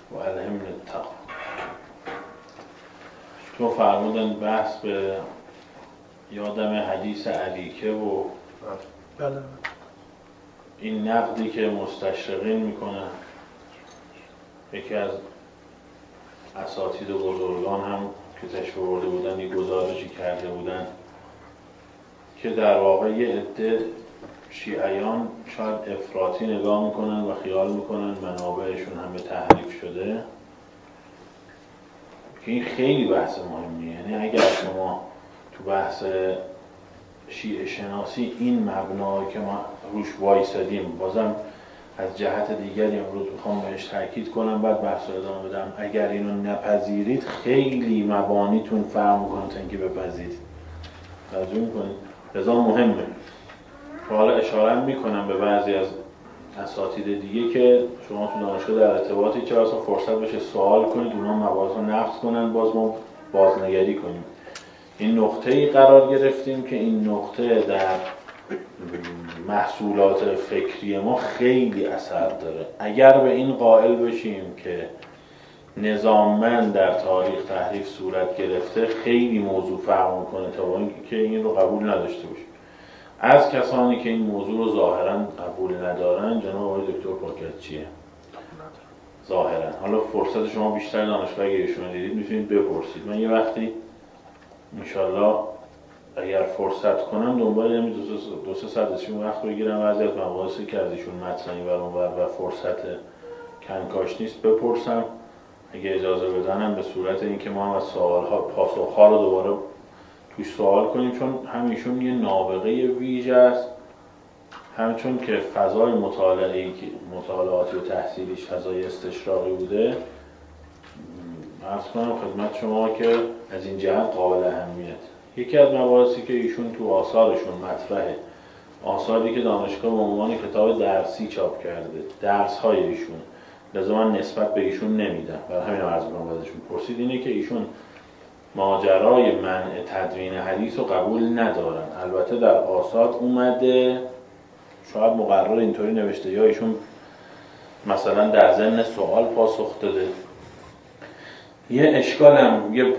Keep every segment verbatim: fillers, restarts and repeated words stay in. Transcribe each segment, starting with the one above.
و الهمنا التقوا. تو فرمودن بحث به یادم حدیث علیکه و بله این نقدی که مستشرقین میکنن. یکی از اساتید و بزرگان هم که تشریف آورده بودن یه گزارشی کرده بودن که در واقع یه عده شیعیان شاید افراطی نگاه میکنن و خیال میکنن منابعشون همه تحریف شده، که این خیلی بحث مهمیه. یعنی اگر شما تو بحث شیعه شناسی این مبنایی که ما روش وایسادیم، بازم از جهت دیگری امروز میخوام بهش تاکید کنم، بعد بحث رو ادامه بدم، اگر اینو نپذیرید خیلی مبانیتون فرق میکنه تا اینکه بپذیرید. توجه میکنید؟ لذا مهمه. حالا اشاره میکنم به بعضی از اساتید دیگه که شما تو دانشگاه در ارتباطی چه اصلا فرصت بشه سوال کنید، اونا مباحث رو نقص کنن، باز ما بازنگری کنیم. این نقطه‌ای قرار گرفتیم که این نقطه در محصولات فکری ما خیلی اثر داره. اگر به این قائل بشیم که نظاممند در تاریخ تحریف صورت گرفته، خیلی موضوع فرق میکنه تا اینکه این رو قبول نداشته باشیم. از کسانی که این موضوع رو ظاهرا قبول ندارن جناب آقای دکتر پاکتچیه ظاهرا. حالا فرصت شما بیشتر دانشگاه اگه ایشون دیدید میتونید بپرسید. من یه وقتی انشالله اگر فرصت کنم دنبال یعنی دو سه ساعت ازشون وقت بگیرم و از مباحثی که از ایشون مطرحی و اونور و فرصت کنکاش نیست بپرسم، اگه اجازه بدنم، به صورت اینکه ما هم از سوالها پاسخها رو دوباره توش سوال کنیم، چون همیشون یه نابغه ویژه است، همچون که فضای مطالعه‌ای که مطالعاتی و تحصیلیش فضای استشراقی بوده. عرض کنم خدمت شما که از این جهت قابل اهمیت. یکی از مباحثی که ایشون تو آثارشون مطرحه، آثاری که دانشگاه به عنوان کتاب درسی چاپ کرده، درس‌های ایشون، لذا من نسبت به ایشون نمیدم، برای همین عرض می‌کنم ازشون پرسید، اینه که ایشون ماجرای منع تدوین حدیث رو قبول ندارن. البته در آثار اومده، شاید مقرر اینطوری نوشته یا ایشون مثلا در ضمن سوال پاسخ داده. یه اشکالم، یه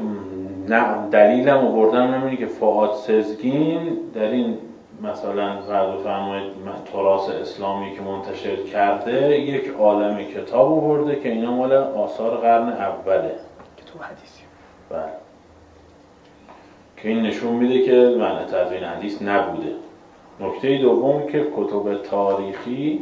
دلیلم آوردم نمیدونی که فؤاد سزگین در این مثلا فرض فرمایید تراث اسلامی که منتشر کرده یک عالمه کتاب آورده که اینا مال آثار قرن اوله، کتاب حدیثی. بله، که این نشون میده که منع تدوین حدیث نبوده. نکته دوم که کتب تاریخی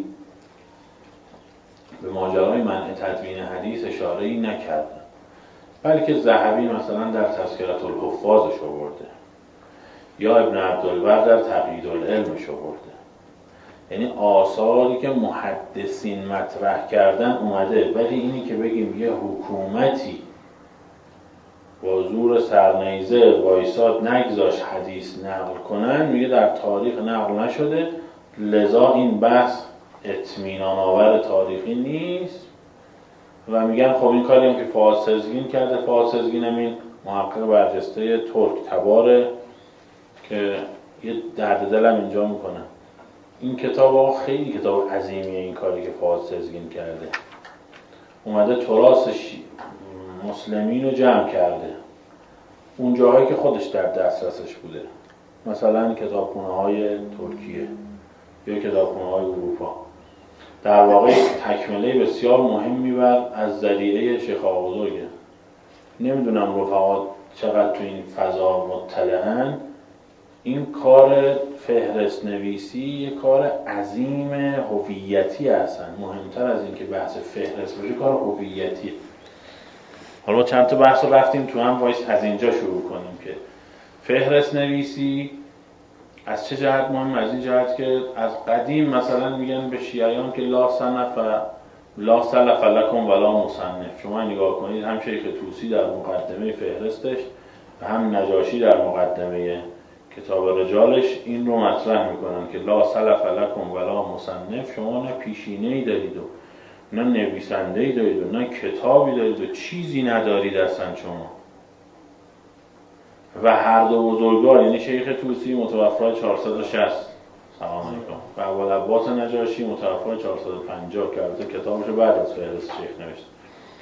به ماجرای منع تدوین حدیث اشاره‌ای نکردن، بلکه ذهبی مثلا در تذکرة الحفاظش آورده یا ابن عبدالبر در تقیید العلمش آورده. یعنی آثاری که محدثین مطرح کردن اومده، ولی اینی که بگیم یه حکومتی با زور سرنیزه وایساد نگذاش حدیث نقل کنن، میگه در تاریخ نقل نشده، لذا این بحث اطمینان آور تاریخی نیست و میگن خب این کاری هم که فؤاد سزگین کرده، فؤاد سزگین هم این محقق برجسته ترک تباره که یه درد دلم اینجا میکنم. این کتاب ها خیلی کتاب عظیمیه، این کاری که فؤاد سزگین کرده، اومده تراث مسلمین رو جمع کرده اون جاهایی که خودش در دسترسش بوده، مثلا کتابخونه های ترکیه یا کتابخونه های اروپا. در واقع تکمله بسیار مهمی بر از ذریعه شیخ آقا بزرگه. نمیدونم رفقات چقدر تو این فضا مطلعن. این کار فهرست نویسی یه کار عظیم هویتی هستن، مهمتر از این که بحث فهرست باشه کار هویتی. حالا چند تا بحث رو رفتیم تو هم، وایس از اینجا شروع کنیم که فهرست نویسی از چه جهت مهم؟ از این جهت که از قدیم مثلا میگن به شیعیان که لا صنف لا سلف لکم ولا مصنف. شما نگاه کنید هم شیخ طوسی در مقدمه فهرستش و هم نجاشی در مقدمه کتاب رجالش این رو مطرح میکنن که لا سلف لکم ولا مصنف. شما نه پیشینه‌ای دارید و نه نویسنده‌ای دارید و نه کتابی دارید و چیزی ندارید اصلا شما. و هر دو بزرگوار، یعنی شیخ طوسی متوفی چهارصد و شصت سلام علیکم و ابوالعباس نجاشی متوفی چهارصد و پنجاه که البته کتابش بعد از فهرست شیخ نوشت.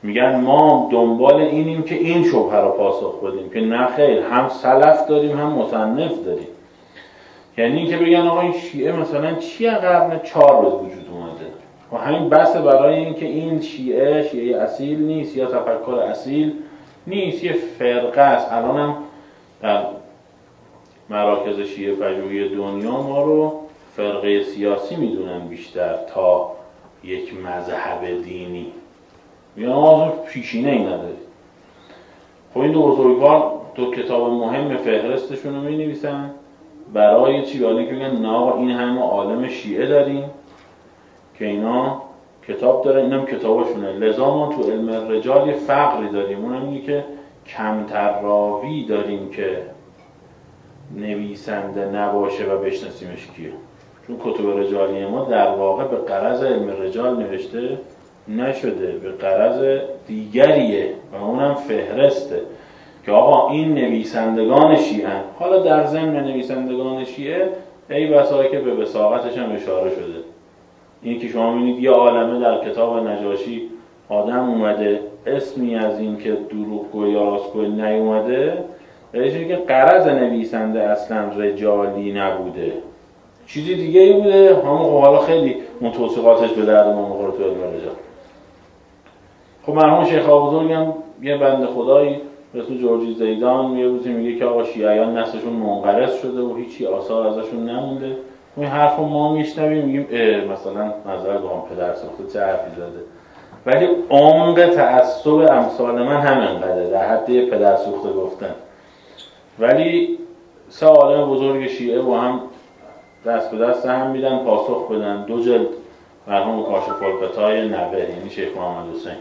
میگن ما دنبال اینیم که این شبهه رو پاسخ بدیم، که نه خیر، هم سلف داریم هم مصنف داریم. یعنی این که بگن آقا این شیعه مثلا چی قرن چهار به وجود اومده و همین بس برای این که این شیعه شیعه اصیل نیست یا تفکر اصیل نیست، یه فرقه است. الان هم در مراکز شیعه پژوهی دنیا ما رو فرقه سیاسی میدونن بیشتر تا یک مذهب دینی. میگن آقا پیشینه ای نداری. خب این دو بزرگوار دو کتاب مهم فهرستشون رو می نویسن برای چی؟ برای که بگن نه آقا این همه عالم شیعه داریم که اینا کتاب داره، اینم کتابشونه، لذا ما تو علم رجال یه فقری داریم، اونم اینه که کمتر راوی داریم که نویسنده نباشه و بشناسیمش کیه. چون کتب رجالی ما در واقع به غرض علم رجال نوشته نشده، به غرض دیگریه و اونم فهرسته که آقا این نویسندگان شیعه. حالا در ضمن نویسندگان شیعه ای بسایی که به وثاقتش هم اشاره شده. این که شما می‌بینید یه عالمه در کتاب نجاشی آدم اومده اسمی از این که دروغگوی یا راستگوی نیومده، دلیلش که غرض نویسنده اصلا رجالی نبوده، چیزی دیگه ای بوده. همون حالا خیلی اون توصیقاتش به درد ما می‌خوره تو علم رجال. خب مرحوم شیخ آقابزرگ هم یه بنده خدایی به اسم جورجی زیدان یه روزی میگه که آقا شیعیان نسلشون منقرض شده و هیچی آثار ازشون نمونده. این حرفو ما میشنویم میگیم اه مثلا نظر با هم پدر ساخته چه حرفی زده، ولی عمق تعصب امثال من همینقدره، در حد یه پدر سوخته گفتن. ولی سه عالم بزرگ شیعه با هم دست به دست هم میدن پاسخ بدن. دو جلد مرحوم کاشف الغطای نوه یعنی شیخ محمد حسین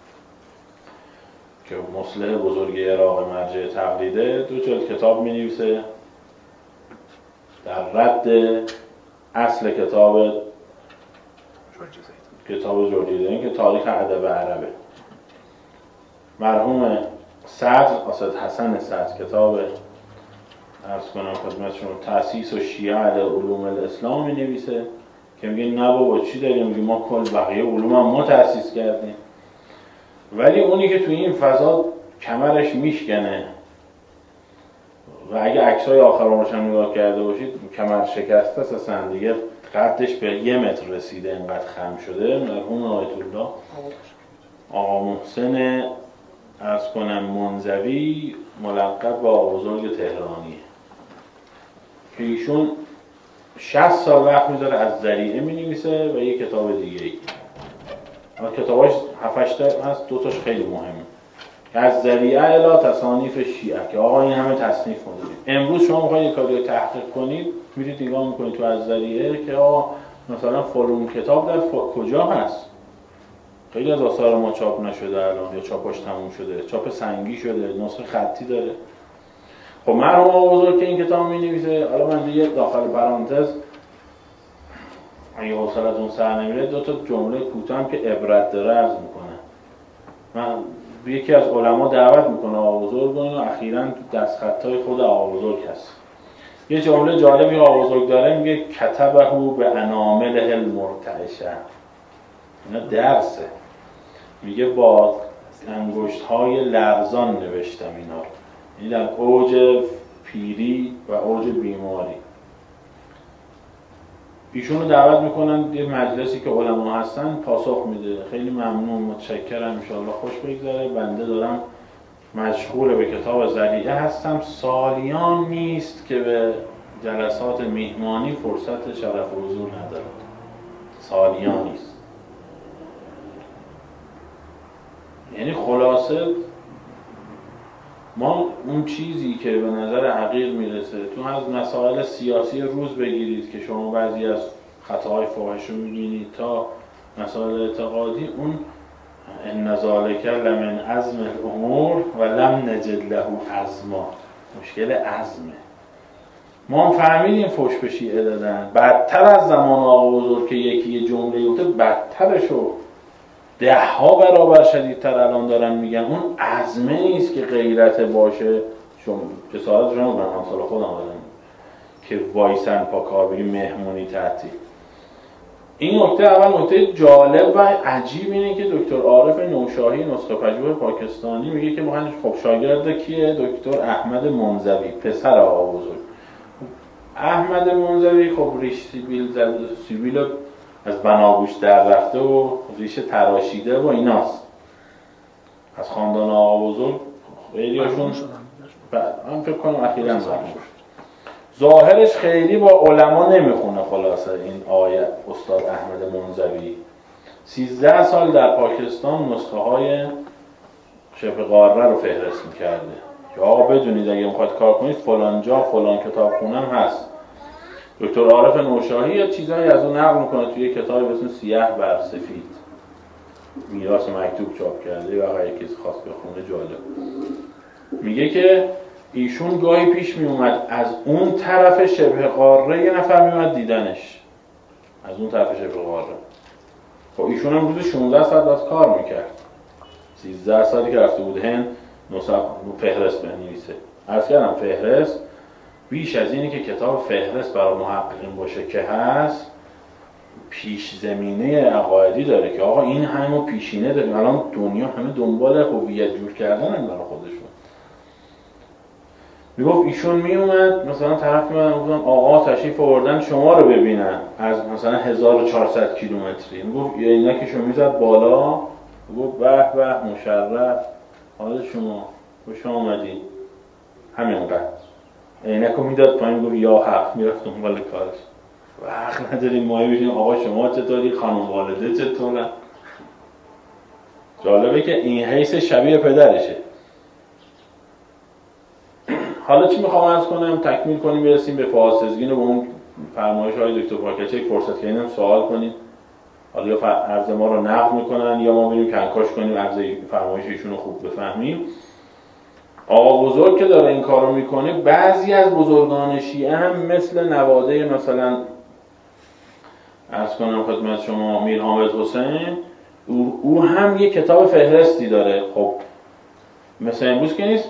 که مصلح بزرگ عراق مرجع تقلیده، دو جلد کتاب می نویسه در رد اصل کتاب کتاب جورجی زیدان که تاریخ ادب عربه. مرحوم صدر اسد حسن صدر کتاب عرض کنم خدمتشون تأسیس و شیعه علی علوم الاسلام می نویسه که میگه نه بابا چی داریم، میگه ما کل بقیه علوم هم ما تأسیس کردیم. ولی اونی که توی این فضا کمرش میشکنه و اگه عکسای آخرانش هم نگاه کرده باشید کمر شکسته است اصلا دیگه، قدش به یه متر رسیده، اینقدر خم شده. مرحوم آیت الله آقا محسن عرض کنم منزوی ملقب با آقا بزرگ تهرانیه که ایشون شصت سال وقت میذاره از ذریعه مینویسه و یه کتاب دیگه ای. کتاباش هفت هشت هست، دو تاش خیلی مهمه که از ذریعه الی تصانیف شیعه، که آقا این همه تصنیف کنید. امروز شما میخواید یک کاری تحقیق کنید میرید نگاه میکنید تو از ذریعه که آقا مثلا فلان کتاب در کجا هست. خیلی از آثار ما چاپ نشده الان یا چاپاش تموم شده، چاپ سنگی شده، نسخه خطی داره. خب مرحوم آقا بزرگ که این کتاب می‌نویسه، حالا من دیگه داخل پرانتز اگه حوصله‌تون سر نمیره دو تا جمله کوتاه هم که عبرت داره عرض میکنه. من یکی از علما دعوت میکنه آقا بزرگ و اینو اخیراً تو دستخطای خود آقا بزرگ هست. یه جمله جالبی آقا بزرگ داره، میگه کتبه به انامله المرتعشه. اینا درسه. میگه با انگشت‌های لرزان نوشتم اینا رو، یعنی در اوج پیری و اوج بیماری. ایشون رو دعوت میکنن یه مجلسی که علما هستن پاسخ میده. خیلی ممنون، متشکرم، ان شاءالله خوش بگذره، بنده دارم مشغول به کتاب ذریعه هستم، سالیان نیست که به جلسات میهمانی فرصت شرف حضور ندارم، سالیان نیست. یعنی خلاصه ما اون چیزی که به نظر حقیر میرسه تو از مسائل سیاسی روز بگیرید که شما بعضی از خطاهای فاحش رو میبینید تا مسائل اعتقادی، اون ان ذالک لمن عزم الامور و لم نجد له عزما. مشکل عزمه. ما هم فهمیدیم فوش به شیعه دادن بدتر از زمان آقا بزرگ که یکی یه جمله گفته بدترشو ده ها برابر شدیدتر الان دارن میگن. اون عزمه نیست که غیرت باشه، چون جسارت شما من همسال خودم دارم که وایسن پا کار بگیم مهمونی تعطیل. این نکته اول. نکته جالب و عجیب اینه که دکتر عارف نوشاهی نسخه پژوه پاکستانی میگه که بخواید خب شاگرد کیه؟ دکتر احمد منزوی، پسر آقا بزرگ. احمد منزوی خب ریش سیبیل زده، سیبیل از بناگوش در رفته و ریشه تراشیده و ایناست. از خاندان آقا بزرگ خیلی هاشون بعد هم فکر کنم اخیراً زمان شد. ظاهرش خیلی با علما نمیخونه. خلاصه این آقای استاد احمد منزوی سیزده سال در پاکستان نسخه های شبه قاره رو فهرست میکرده که آقا بدونید اگه میخواید کار کنید فلان جا فلان کتابخونه هم هست. دکتر عارف نوشاهی یه چیزایی از اون نقل میکنه توی کتابی به اسم سیاه بر سفید، میراث مکتوب چاپ کرده و اگه کسی خواست بخونه جالب. میگه که ایشون گاهی پیش میومد از اون طرف شبه قاره یه نفر میومد دیدنش، از اون طرف شبه قاره. خب ایشون هم روز شانزده ساعت باید کار میکرد. سیزده سالی که رفته بود هند نسخه فهرست بنویسه. عرض کردم فهرست بیش از اینی که کتاب فهرست برای محققین باشه که هست، پیش زمینه عقایدی داره که آقا این همه پیشینه داریم. الان دنیا همه دنبال هویت جور کردن هم برای خودشون. میگفت ایشون میومد مثلا طرف میومد میگفتم آقا تشریف آوردن شما رو ببینن از مثلا هزار و چهارصد کیلومتری. میگفت یه عینکشو میزد بالا، میگفت به به مشرف، حال شما خوش آمدید، همینقدر. عینکو میداد پایین، میگفت یا حق، میرفت دنبال کارش. وقت نداریم ما ببینیم آقا شما چطوری، خانم والده چطوره. جالبه که این حیث شبیه پدرشه. حالا چی میخوام عرض کنم؟ تکمیل کنیم برسیم به فعاد سزگین و به اون فرمایش های دکتر پاکچک. فرصت که اینم سوال کنیم، حالا یا عرض ما رو نقد میکنن یا ما بریم کنکاش کنیم عرض فرمایش ایشون رو خوب بفهمیم. آقا بزرگ که داره این کارو میکنه، بعضی از بزرگان شیعه هم مثل نواده مثلا عرض کنم خدمت شما میر حامد حسین، او, او هم یه کتاب فهرستی داره. خب مثلا امروز که نیست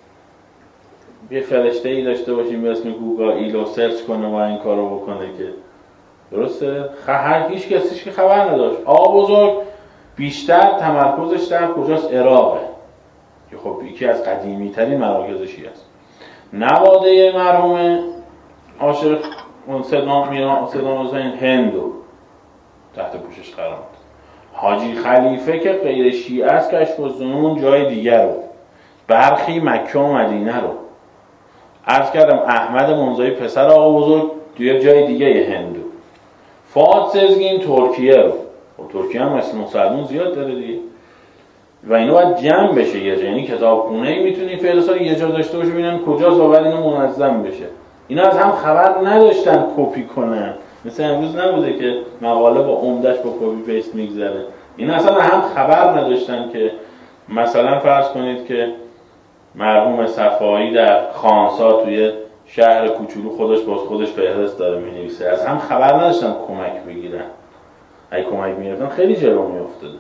یه فرشته ای داشته باشیم به اسم گوگل ایلو سرچ کنه و این کارو بکنه که درسته؟ هر هیچ کسیش که خبر نداشت. آقا بزرگ بیشتر تمرکزش در کجاست؟ عراقه که خب یکی از قدیمی ترین مراکز شیعه است. نواده مرحوم عاشق صدام میران صدام حسین هندو تحت پوشش قرار داد. حاجی خلیفه که غیر شیعه است کشف الظنون جای دیگر رو، برخی مکه و مدینه رو. عرض کردم احمد منزوی پسر آقا بزرگ توی جای دیگه هندو. فعاد سزگین ترکیه رو. و ترکیه هم مثل مسلمون زیاد داره دیگه و اینو باید جمع بشه. یه جا یعنی کتابخونه‌ای میتونی فهرست یه جا داشته باشه ببینن کجاست و بعد اینو منظم بشه. اینا از هم خبر نداشتن کپی کنن. مثل امروز نبوده که مقاله با عمدش با کپی پیست میگذره. اینا اصلا هم خبر نداشتن که مثلا فرض کنید که مرحوم صفایی در خانسا توی شهر کوچولو خودش باز خودش فهرست داره می‌نویسه. از هم خبر نداشتن کمک بگیرن. اگه کمک می‌گرفتن خیلی جلو می‌افتادن.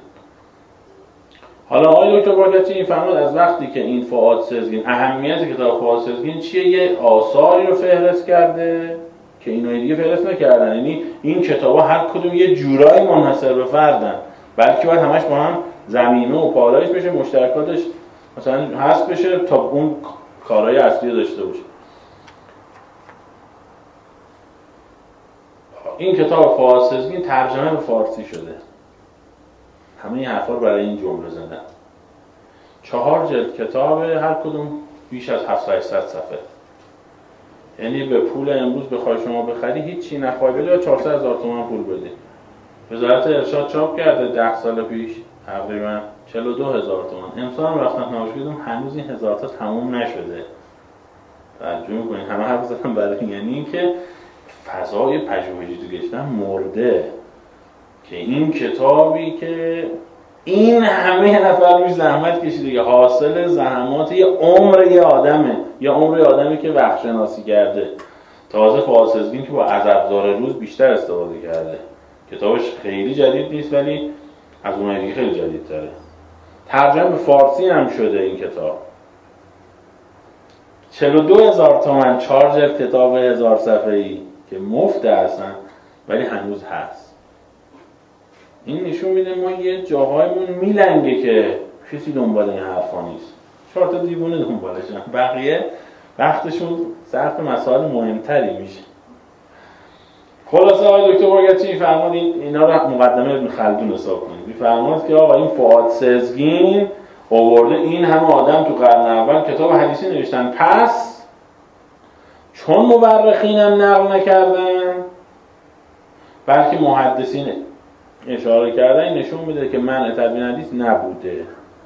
حالا آقای دکتر پاکچی این فرمود از وقتی که این فعاد سزگین، اهمیت کتاب فعاد سزگین چیه؟ یه آثاری رو فهرست کرده که اینای دیگه فهرست نکردن. یعنی این کتابا هر کدوم یه جورایی منحصر به فردن، بلکه باید همش با هم زمینه و پالایش بشه، مشترکاتش مثلا حذف بشه تا اون کارهای اصلی داشته باشه. این کتاب فعاد سزگین ترجمه به فارسی شده. همه این حرفا رو برای این جمله زدن. چهار جلد کتاب، هر کدوم بیش از هفتصد هشتصد صفحه. یعنی به پول امروز بخوای شما بخری هیچ چی نخوای بده و چهارصد هزار تومان پول بده. وزارت ارشاد چاپ کرده ده سال پیش تقریبا چهل و دو هزار تومان. امسال هم رفتن نمایش دیدم هنوز این هزار تا تموم نشده. توجه می‌کنید همه حرف زدن برای یعنی اینکه فضای پژوهشی تو گشتن مرده که این کتابی که این همه نفر روش زحمت کشیده که حاصل زحمات یه عمر یه آدمه، یه عمر یه آدمی که وقت شناسی کرده. تازه فعاد سزگین که با عزب‌زار روز بیشتر استفاده کرده. کتابش خیلی جدید نیست ولی از اون دیگه خیلی جدیدتره. ترجمه به فارسی هم شده این کتاب. چهل و دو هزار تومان چهار جلد کتاب هزار صفحه‌ای که مفت هستن ولی هنوز هست. این نشون میده ما یه جاهایمون میلنگه که کسی دنبال این حرفا نیست. چهار تا دیوونه دنبالشن، بقیه وقتشون صرف مسائل مهمتری میشه. خلاصه آقای دکتر بایگرچی میفرماد اینا رو مقدمه ابن خلدون حساب کنید. میفرماد که آقا این فؤاد سزگین آورده این همه آدم تو قرن اول کتاب حدیثی نوشتن، پس چون مورخینم نقل نکردن بلکه محدثین اشاره کردن، این نشون میده که منع تدوین حدیث نبوده.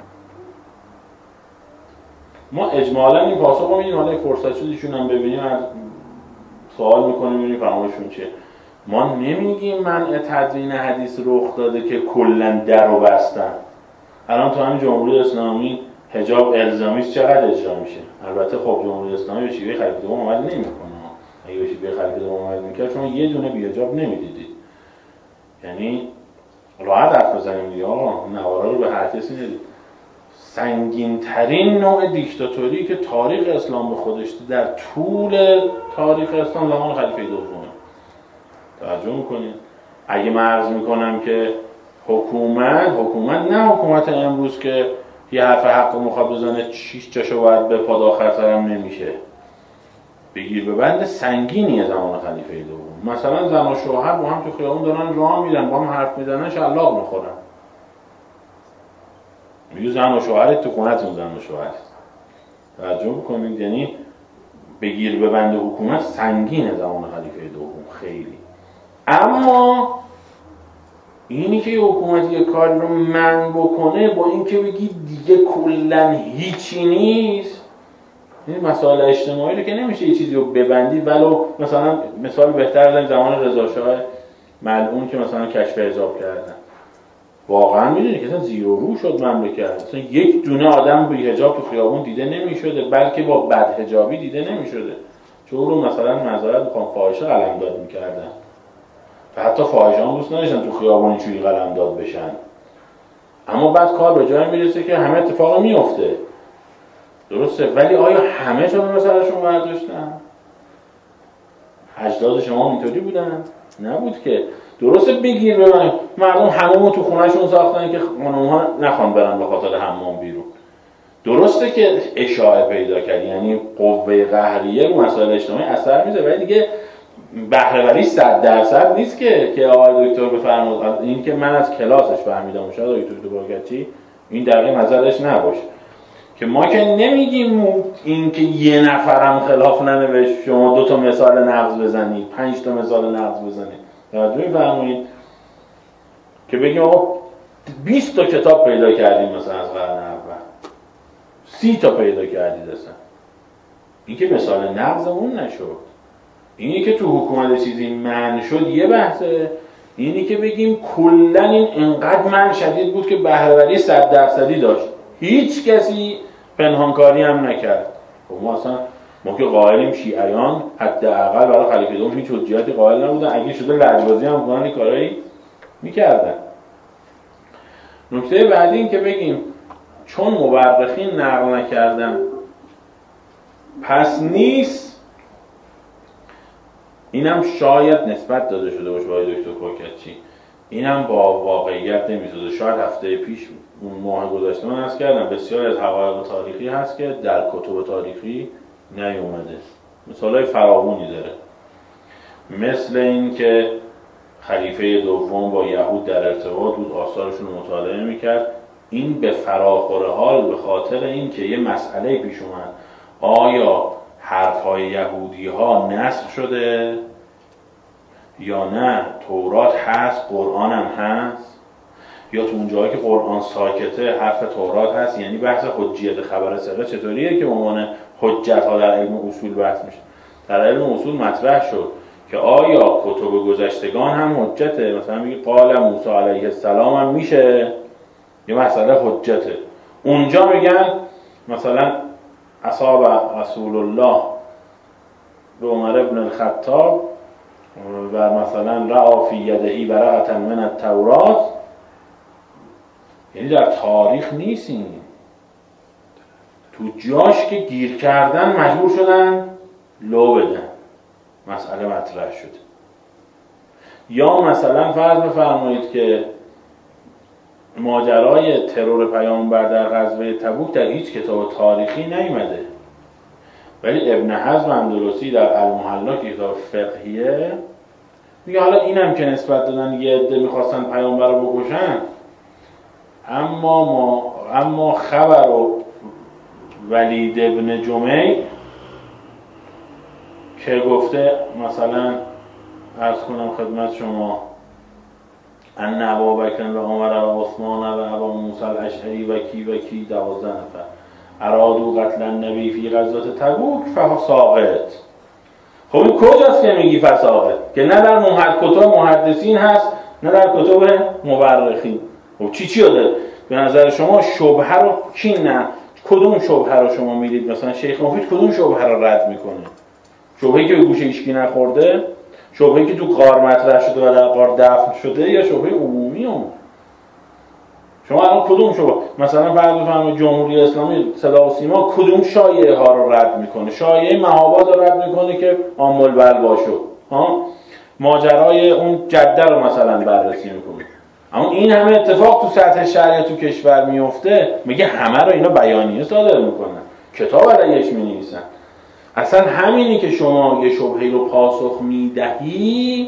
ما اجمالا این پاسخ رو میدیم، حالا یک فرصت شد ایشون هم ببینیم، از سوال میکنیم ببینیم فرمایشون چیه. ما نمیگیم منع تدوین حدیث رخ داده که کلا در رو بستن. الان تو همین جمهوری اسلامی حجاب الزامیست چقدر اجرا میشه؟ البته خب جمهوری اسلامی به شیوه خلیفه دوم عمل نمیکنه. اگه به شیوه خلیفه دوم عمل میکرد شما یه دونه بی حجاب نمیدیدید. یعنی راحت حرف بزنیم دیگه، آقا نوارا رو به هر کسی ندید. سنگین ترین نوع دیکتاتوری که تاریخ اسلام به خودش در طول تاریخ اسلام زمان خلیفه دومه. توجه میکنید؟ اگه من عرض میکنم که حکومت حکومت نه حکومت امروز که یه حرف حق میخواد بزنه شیش جاشو باید به پاد آخر سرم نمیشه، بگیر ببند سنگینیه زمان خلیفه دوم. مثلا زن و شوهر با هم تو خیابون دارن راه میرن، با هم حرف میزنن، شلاق میخورن. میگه زن و شوهر تو خونتون زن و شوهر. توجه بکنید، یعنی بگیر ببند حکومت سنگینه زمان خلیفه دوم خیلی. اما اینی که حکومت یه کار رو منع بکنه با اینکه بگی دیگه کلا هیچی نیست، این مسائل اجتماعی رو که نمیشه یه چیزی رو ببندی. ولو مثلا مثال بهتر بزنیم زمان رضا شاه ملعون که مثلا کشف حجاب کردن، واقعا میدونی که اصلا زیر و رو شد مملکت، اصلا یک دونه آدم بی حجاب تو خیابون دیده نمیشده، بلکه با بد حجابی دیده نمیشده، چون رو مثلا معذرت میخوام فاحشه قلمداد میکردن و حتی فاحشه هم دوست نداشتن تو خیابون اینجوری قلمداد بشن. اما بعد کار به جای میرسه که همه اتفاق میفته، درسته، ولی آیا همه شما به سرشون برداشتن؟ اجداد شما اینطوری بودن؟ نبود که. درسته بگیر ببین مردم حمومو تو خونهشون ساختن که خانم‌ها نخوان برن به خاطر حمام بیرون. درسته که اشاعه پیدا کرد، یعنی قوه قهریه رو مسائل اجتماعی اثر میذاره، ولی دیگه بهره‌وری صد درصد نیست که که آقای دکتر بفرمایید. این که من از کلاسش فهمیدم، شاید آقای دکتر بایگرچی این دقیق نظرش نباشه، که ما که نمیگیم این که یه نفرم خلاف ننوشت شما دو تا مثال نقض بزنید، پنج تا مثال نقض بزنید. توجه می‌فرمایید که بگیم آقا بیست تا کتاب پیدا کردیم مثلا از قرن اول، سی تا پیدا کردید اصلا، این که مثال نقضمون نشد. اینی که تو حکومت چیزی منع شد یه بحثه، اینی که بگیم کلا این انقدر منع شدید بود که بهره‌وری صد درصدی داشت، هیچ کسی پنهانکاری هم نکرد. خب ما اصلا ما که قائلیم شیعیان حداقل برای خلیفه دوم هیچ حجتی قائل نبودن، اگه شده لجبازی هم کنن این کارایی میکردن. نکته بعدی این که بگیم چون مورخین نقل نکردن پس نیست، اینم شاید نسبت داده شده باشه با دکتر کوکتچی، اینم با واقعیت نمیسازه. شاید هفته پیش اون ماه گذشته من عرض کردم بسیار از حقایق تاریخی هست که در کتب تاریخی نیومده، مثالای فراوانی داره، مثل این که خلیفه دوم با یهود در ارتباط بود، آثارشون رو مطالعه میکرد. این به فراخور حال به خاطر این که یه مسئله پیش اومد، آیا حرفهای یهودی ها نسخ شده یا نه، تورات هست قرآن هم هست، یا تو اون جایی که قرآن ساکته حرف تورات هست. یعنی بحث حجیت خبر ثقه چطوریه که به عنوان حجت ها در علم اصول بحث میشه. در علم اصول مطرح شد که آیا کتب گذشتگان هم حجته، مثلا میگه قال موسی علیه السلام هم میشه، یه مسئله حجته. اونجا میگن مثلا اصحاب رسول الله به عمر ابن الخطاب و مثلا رأى فی یدهی ورقة من التورات، یعنی در تاریخ نیست، این تو جاش که گیر کردن مجبور شدن لو بدن، مسئله مطرح شد. یا مثلا فرض بفرمایید که ماجرای ترور پیامبر در غزوه تبوک در هیچ کتاب تاریخی نیامده، ولی ابن حزم اندلسی در المحلا که کتاب فقهیه میگه حالا اینم که نسبت دادن یه عده میخواستن پیامبر رو بکشن، اما ما اما خبر و ولید ابن جمی که گفته مثلا عرض کنم خدمت شما ان ابابکر و عمر و عثمان و ابا موسی الاشعری و کی و کی دوازده نفر ارادو قتل النبی فی غزوه تبوک فساقط. خب این کجاست که میگی فساقط؟ که نه در محد کتب محدثین هست نه در کتب مورخین. خب چی چی داره؟ به نظر شما شبهه رو کی نه؟ کدوم شبهه رو شما میدید؟ مثلا شیخ مفید کدوم شبهه رو رد میکنه؟ شبهه‌ای که به گوش هیچکی نخورده؟ شبهه‌ای که تو غار مطرح شده و در غار دفن شده، یا شبهه عمومی هم؟ شما الان کدوم شبهه؟ مثلا فرض بفرمایید جمهوری اسلامی صدا و سیما کدوم شایعه ها رو رد میکنه؟ شایعه مهاباد رو رد میکنه که عامل بلوا شد، ها؟ ماجرای اون جده رو مثلا بررسی میکنه. اما این همه اتفاق تو سطح شرعی تو کشور میفته، میگه همه رو اینا بیانیه صادر میکنن، کتاب علیهش مینویسن. اصلا همینی که شما یه شبهه رو پاسخ میدهی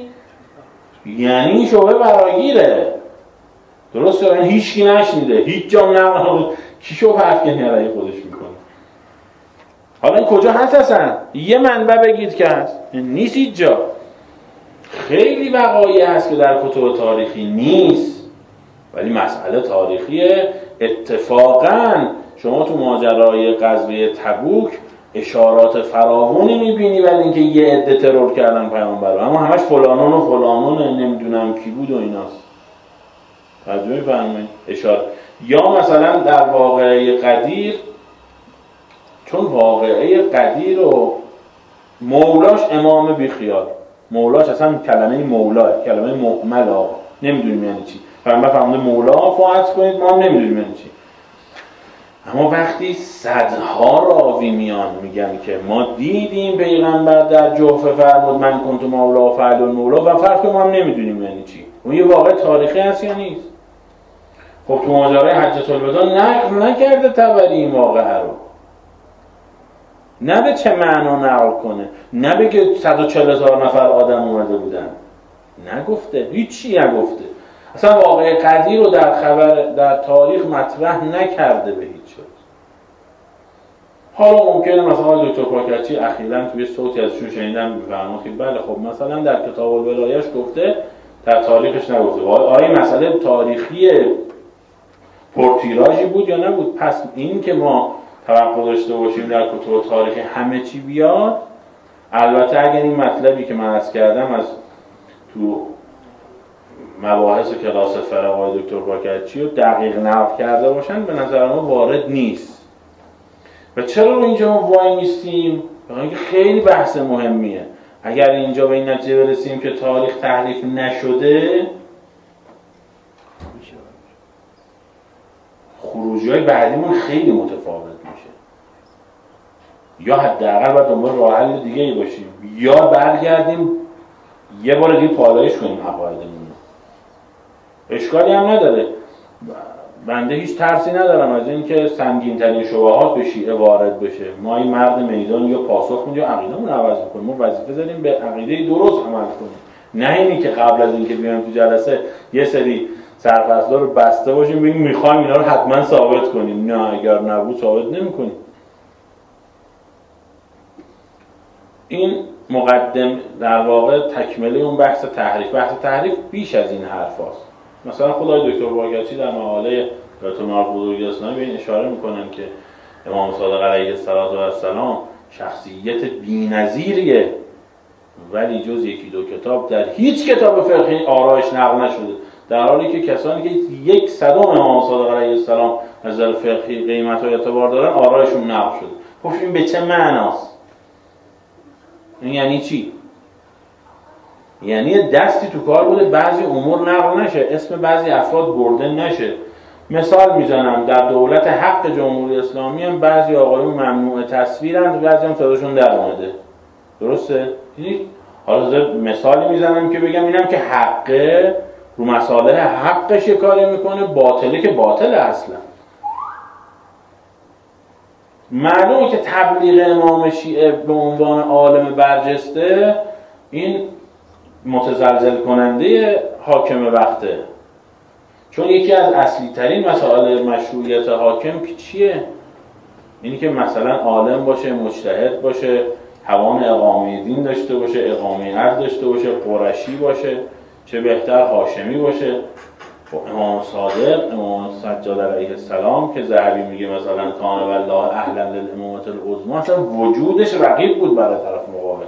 یعنی شبهه براگیره. درسته؟ یعنی هیچ کی نشنیده، هیچ جا نقل کی شبهه افکنی علیه خودش میکنه. حالا این کجا هست اصلا؟ یه منبع بگید که هست، نیست هیچ جا. خیلی وقایع هست که در کتب تاریخی نیست، ولی مسئله تاریخیه. اتفاقاً شما تو ماجرای غزوه تبوک اشارات فراوانی میبینی ولی اینکه یه عده ترور کردن پیامبر رو، اما همش فلانون و فلانون نمیدونم کی بود و ایناست. توجه می‌فرمایید؟ اشاره. یا مثلا در واقعه قدیر، چون واقعه قدیر و مولاش امام بیخیال، مولاش اصلا کلمه مولا کلمه مهمل آقا نمیدونیم یعنی چی. پیامبر فرموده مولا فاعت کنید، ما نمیدونیم یعنی چی. اما وقتی صدها راوی میان میگن که ما دیدیم پیغمبر در جوفه فرمود من کنت مولا و فعل مولا و فرق ما هم نمیدونیم یعنی چی، اون یه واقع تاریخی هست یا نیست؟ خب تو ماجرای حجة الوداع نقل نکرده طبری این واقعه رو، نه به چه معنا نقل کنه، نه بگه صد و چهل هزار نفر آدم اومده بودن، نگفته، هیچی نگفته. اصلا واقعه قدیر رو در خبر در تاریخ مطرح نکرده به هیچ وجه. حالا ممکنه مثلا دکتر پاکرچی اخیراً توی صوتی ازشون شنیدم میفرماد که بله خب مثلا در کتاب الولایه‌اش گفته، در تاریخش نگفته. آیا مسئله تاریخی پرتیراژی بود یا نبود؟ پس این که ما توقع داشته باشیم در کتب تاریخی همه چی بیاد، البته اگر این مطلبی که من عرض کردم از تو مباحث کلاس فرقای دکتر پاکرچی رو دقیق نقل کرده باشن، به نظر ما وارد نیست. و چرا رو اینجا ما وای میستیم؟ برای اینکه خیلی بحث مهمیه. اگر اینجا به این نتیجه برسیم که تاریخ تحریف نشده، خروجی‌های بعدیمون خیلی متفاوت میشه. یا حداقل باید دنبال راه حل دیگه‌ای باشیم، یا برگردیم یه بار دیگه پالایش کنیم عقایدمون. اشکالی هم نداره. بنده هیچ ترسی ندارم از این که سنگین‌ترین شبهات به شیعه وارد بشه. ما این مرد میدان یا پاسخ میدیم یا عقیده‌مون عوض می‌کنیم. ما وظیفه داریم به عقیده درست عمل کنیم. نه اینی که قبل از اینکه بیایم تو جلسه یه سری سرفصلا رو بسته باشیم بگیم می‌خوایم اینا رو حتما ثابت کنیم. نه، اگر نبود ثابت نمی‌کنیم. این مقدم در واقع تکمله اون بحث تحریف. بحث تحریف بیش از این حرفاست. مثلا خدای دکتر پاکرچی در مقاله دکتر معارف بزرگی اسلامی به این اشاره میکنن که امام صادق علیه السلام شخصیت بی‌نظیریه، ولی جز یکی دو کتاب در هیچ کتاب فقهی آرایش نقل نشده، در حالی که کسانی که یک صدم امام صادق علیه السلام از نظر فقهی قیمت و اعتبار دارن آرایشون نقل شده. خب این به چه معناست؟ این یعنی چی؟ یعنی دستی تو کار بوده بعضی امور نقل نشه، اسم بعضی افراد برده نشه. مثال میزنم، در دولت حق جمهوری اسلامی هم بعضی آقایون ممنوع تصویرند، بعضی هم صداشون در اومده. درسته؟ دیدید؟ حالا مثالی میزنم که بگم اینم که حقه، رو مصالح حقش کاری میکنه، باطله که باطله اصلا. معلومه که تبلیغ امام شیعه به عنوان عالم برجسته این متزلزل کننده حاکم وقته، چون یکی از اصلی ترین مسائل مشروعیت حاکم که چیه؟ اینی که مثلا عالم باشه، مجتهد باشه، توان اقامه دین داشته باشه، اقامه عدل داشته باشه، قرشی باشه، چه بهتر هاشمی باشه. امام صادق، امام سجاد علیه السلام که ذهبی میگه مثلا کان والله اهلا للامامة العظمی، اصلا وجودش رقیب بود برای طرف مقابل.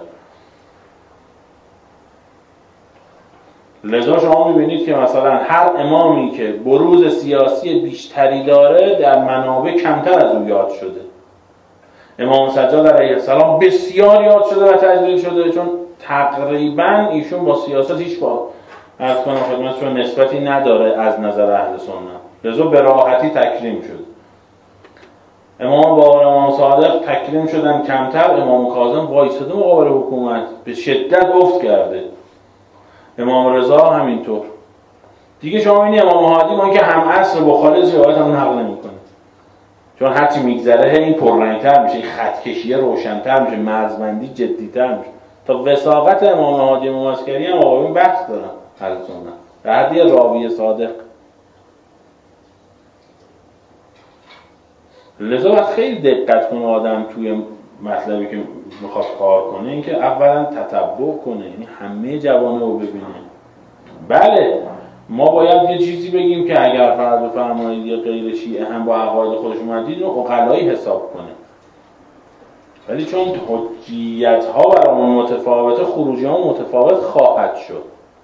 لذا شما میبینید که مثلا هر امامی که بروز سیاسی بیشتری داره در منابع کمتر از او یاد شده. امام سجاد علیه السلام بسیار یاد شده و تجلیل شده، چون تقریبا ایشون با سیاست هیچ با عرض کنم خدمتتون نسبتی نداره از نظر اهل سنت، لذا به راحتی تکریم شد. امام باقر، امام صادق تکریم شدن کمتر، امام کاظم وایساده مقابل حکومت به شدت افت کرده، امام رضا همینطور. دیگه شما ببینید امام هادی ما که هم عصر بخاری روایت هم نقل نمی‌کنه، چون هرچی میگذره این پررنگ‌تر میشه، خطکشی روشن‌تر میشه، مرزبندی جدی‌تر میشه. تا وثاقت امام هادی ممسکری هم آقایون بحث دارن اهل سنت، به حد یه راوی صادق. لذا باید خیلی دقت کنه آدم توی مطلبی که میخواد کار کنه، این که اولا تتبع کنه، یعنی همه جوانه رو ببینه. بله ما باید یه چیزی بگیم که اگر فرض بفرمایید یه غیر شیعه هم با عقاید خودش اومدید رو عقلایی حساب کنه، ولی چون حجیت ها برامون متفاوته، خروجی ها متفاوت خواهد شد.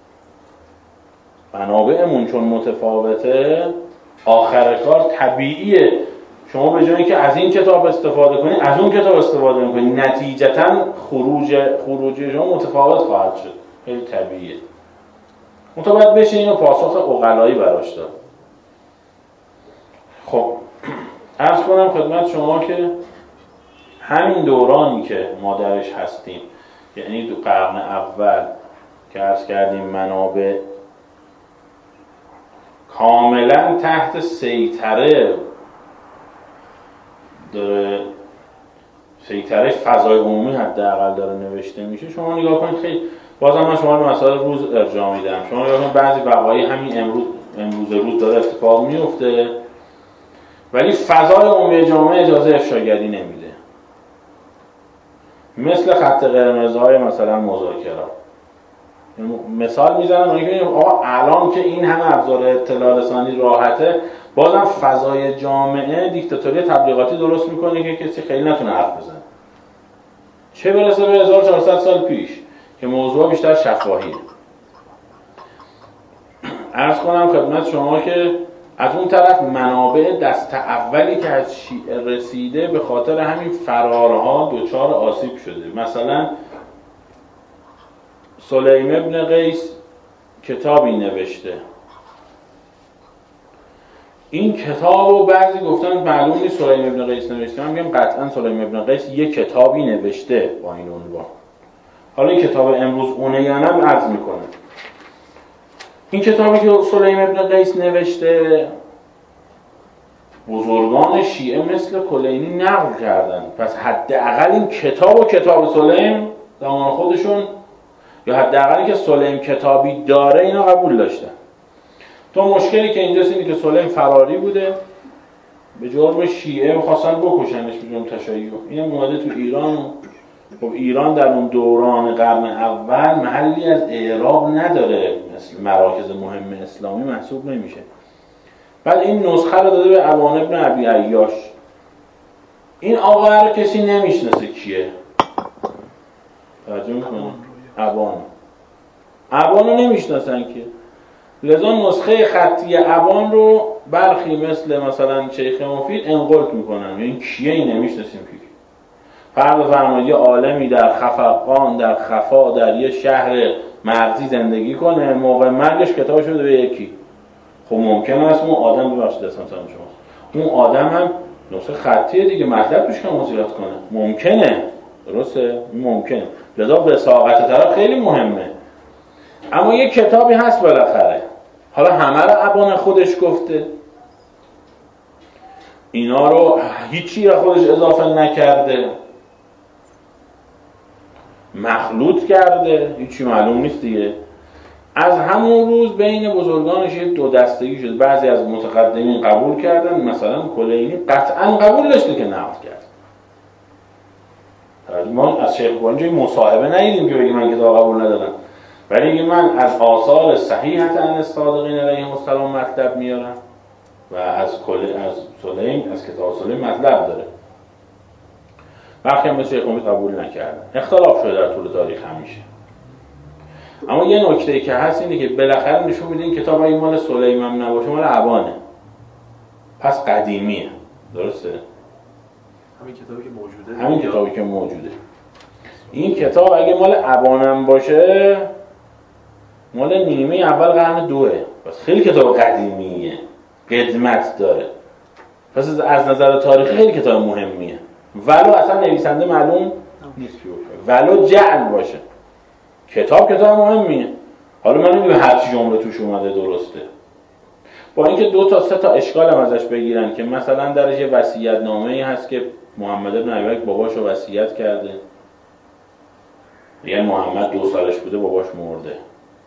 منابعمون چون متفاوته، آخر کار طبیعیه شما به جای اینکه از این کتاب استفاده کنید از اون کتاب استفاده میکنید، نتیجتا خروج خروجی شما متفاوت خواهد شد. خیلی طبیعیه. منتها باید بشه اینو پاسخ عقلایی براش داد. خب عرض کنم خدمت شما که همین دورانی که ما درش هستیم، یعنی دو قرن اول که عرض کردیم منابع کاملا تحت سیطره داره، سیطره فضای عمومی حداقل داره نوشته میشه. شما نگاه کنید، خیلی بازم من شما به مسائل روز ارجاع میدم، شما نگاه کنید بعضی وقایع همین امروز امروز روز داره اتفاق میفته، ولی فضای عمومی جامعه اجازه افشاگری نمیده. مثل خط قرمزهای مثلا مذاکرات. مثال میزنم میگم آقا الان که این همه ابزار اطلاع رسانی راحته، بازم فضای جامعه دیکتاتوری تبلیغاتی درست میکنه که کسی خیلی نتونه حرف بزنه، چه برسه به هزار و چهارصد سال پیش که موضوع بیشتر شفاهیه. عرض کنم خدمت شما که از اون طرف منابع دست اولی که از شیعه رسیده به خاطر همین فرارها دچار آسیب شده. مثلا سلیم ابن قیس کتابی نوشته، این کتاب رو بعضی گفتن معلوم نیست سلیم ابن قیس نوشته، من میگم قطعا سلیم ابن قیس یک کتابی نوشته با این عنوان. حالا این کتاب امروز اونه یا نه عرض میکنه. این کتابی که سلیم ابن قیس نوشته بزرگان شیعه مثل کلینی نقل کردن، پس حداقل این کتاب و کتاب سلیم زمان خودشون، یا حداقلی که سلیم کتابی داره، اینا قبول داشتن. تو مشکلی که اینجاست اینه که سلیم فراری بوده، به جرم شیعه می‌خواستن بکشنش به جرم تشیع. اینم اومده تو ایران. خب ایران در اون دوران قرن اول محلی از اعراب نداره، مثل مراکز مهم اسلامی محسوب نمیشه. بعد این نسخه رو داده به ابان ابن ابی عیاش. این آقا رو کسی نمیشناسه کیه، توجه میکنه؟ ابان ابان رو نمیشناسن که، لذا نسخه خطی ابان رو برخی مثل مثلا شیخ مفید انقلت میکنن، یعنی کیه این نمیشناسیم که. فرض فرمایید یه عالمی در خفقان، در خفا، در یه شهر مرزی زندگی کنه، موقع مرگش کتابش بده به یکی. خب ممکنه است اون آدم ببخشید دستم شما اون آدم هم نسخه خطیه دیگه، مطلب توش کم مزیرات کنه، ممکنه، درسته؟ ممکنه. لذا وثاقت طرف خیلی مهمه. اما یه کتابی هست بالاخره، حالا همه رو ابان خودش گفته، اینا رو هیچی رو خودش اضافه نکرده، مخلوط کرده، هیچی معلوم نیست دیگه. از همون روز بین بزرگانش یه دو دستگی شد. بعضی از متقدمین قبول کردن، مثلا کلینی قطعا قبول داشته که نقل کرد. ما از شیخ بخاری مصاحبه ندیدیم که بگی من کتاب قبول ندارم، ولی اگه من از آثار صحیحه عن الصادقین علیهم السلام مطلب میارم و از کل از سلیم از کتاب سلیم مطلب داره. برخی هم شیخ امید قبول نکردن، اختلاف شده در طول تاریخ همیشه. اما یه نکته‌ای که هست اینه که بالاخره نشون میده این کتاب اگه مال سلیم هم نباشه مال ابانه، پس قدیمیه. درسته؟ همین کتابی که موجوده. همین کتابی که موجوده. این کتاب اگه مال ابانم باشه مال نیمه اول قرن دوه، پس خیلی کتاب قدیمیه، قدمت داره، پس از نظر تاریخی خیلی کتاب مهمیه. ولو اصلا نویسنده معلوم نیست که باشه، ولو جعل باشه، کتاب کتاب مهمیه. حالا من نمیگم هر چی جمله توش اومده درسته، با اینکه دو تا سه تا اشکال هم ازش بگیرن که مثلا درش یه وصیت نامه‌ای هست که محمد ابن ابی بکر باباشو وصیت کرده، یعنی محمد دو سالش بوده باباش مرده.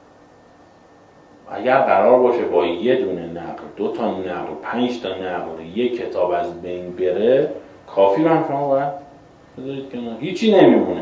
اگر قرار باشه با یه دونه نقل، دو تا نقل، پنج تا نقل یک کتاب از بین بره، کافی رو هم شما باید بذارید که هیچی نمیمونه.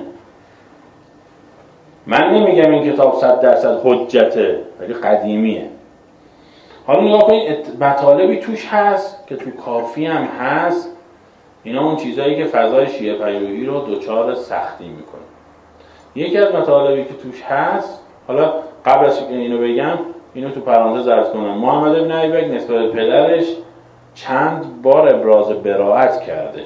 من نمیگم این کتاب صد درصد حجته، ولی قدیمیه. حالا نگاه کنید مطالبی توش هست که تو کافی هم هست، اینا اون چیزایی که فضای شیعه پیروی رو دوچار سختی میکنه. یکی از مطالبی که توش هست، حالا قبل از اینکه اینو بگم اینو تو پرانتز عرض کنم، محمد ابن ابی بکر نسبت به پدرش چند بار ابراز براءت کرده.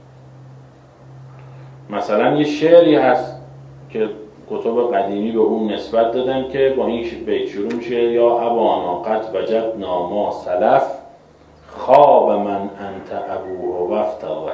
مثلا یه شعری هست که کتب قدیمی به اون نسبت دادن که با این بیت شروع میشه: یا ابانا قد وجدنا ما سلف خواب من انت ابوه و افتضح.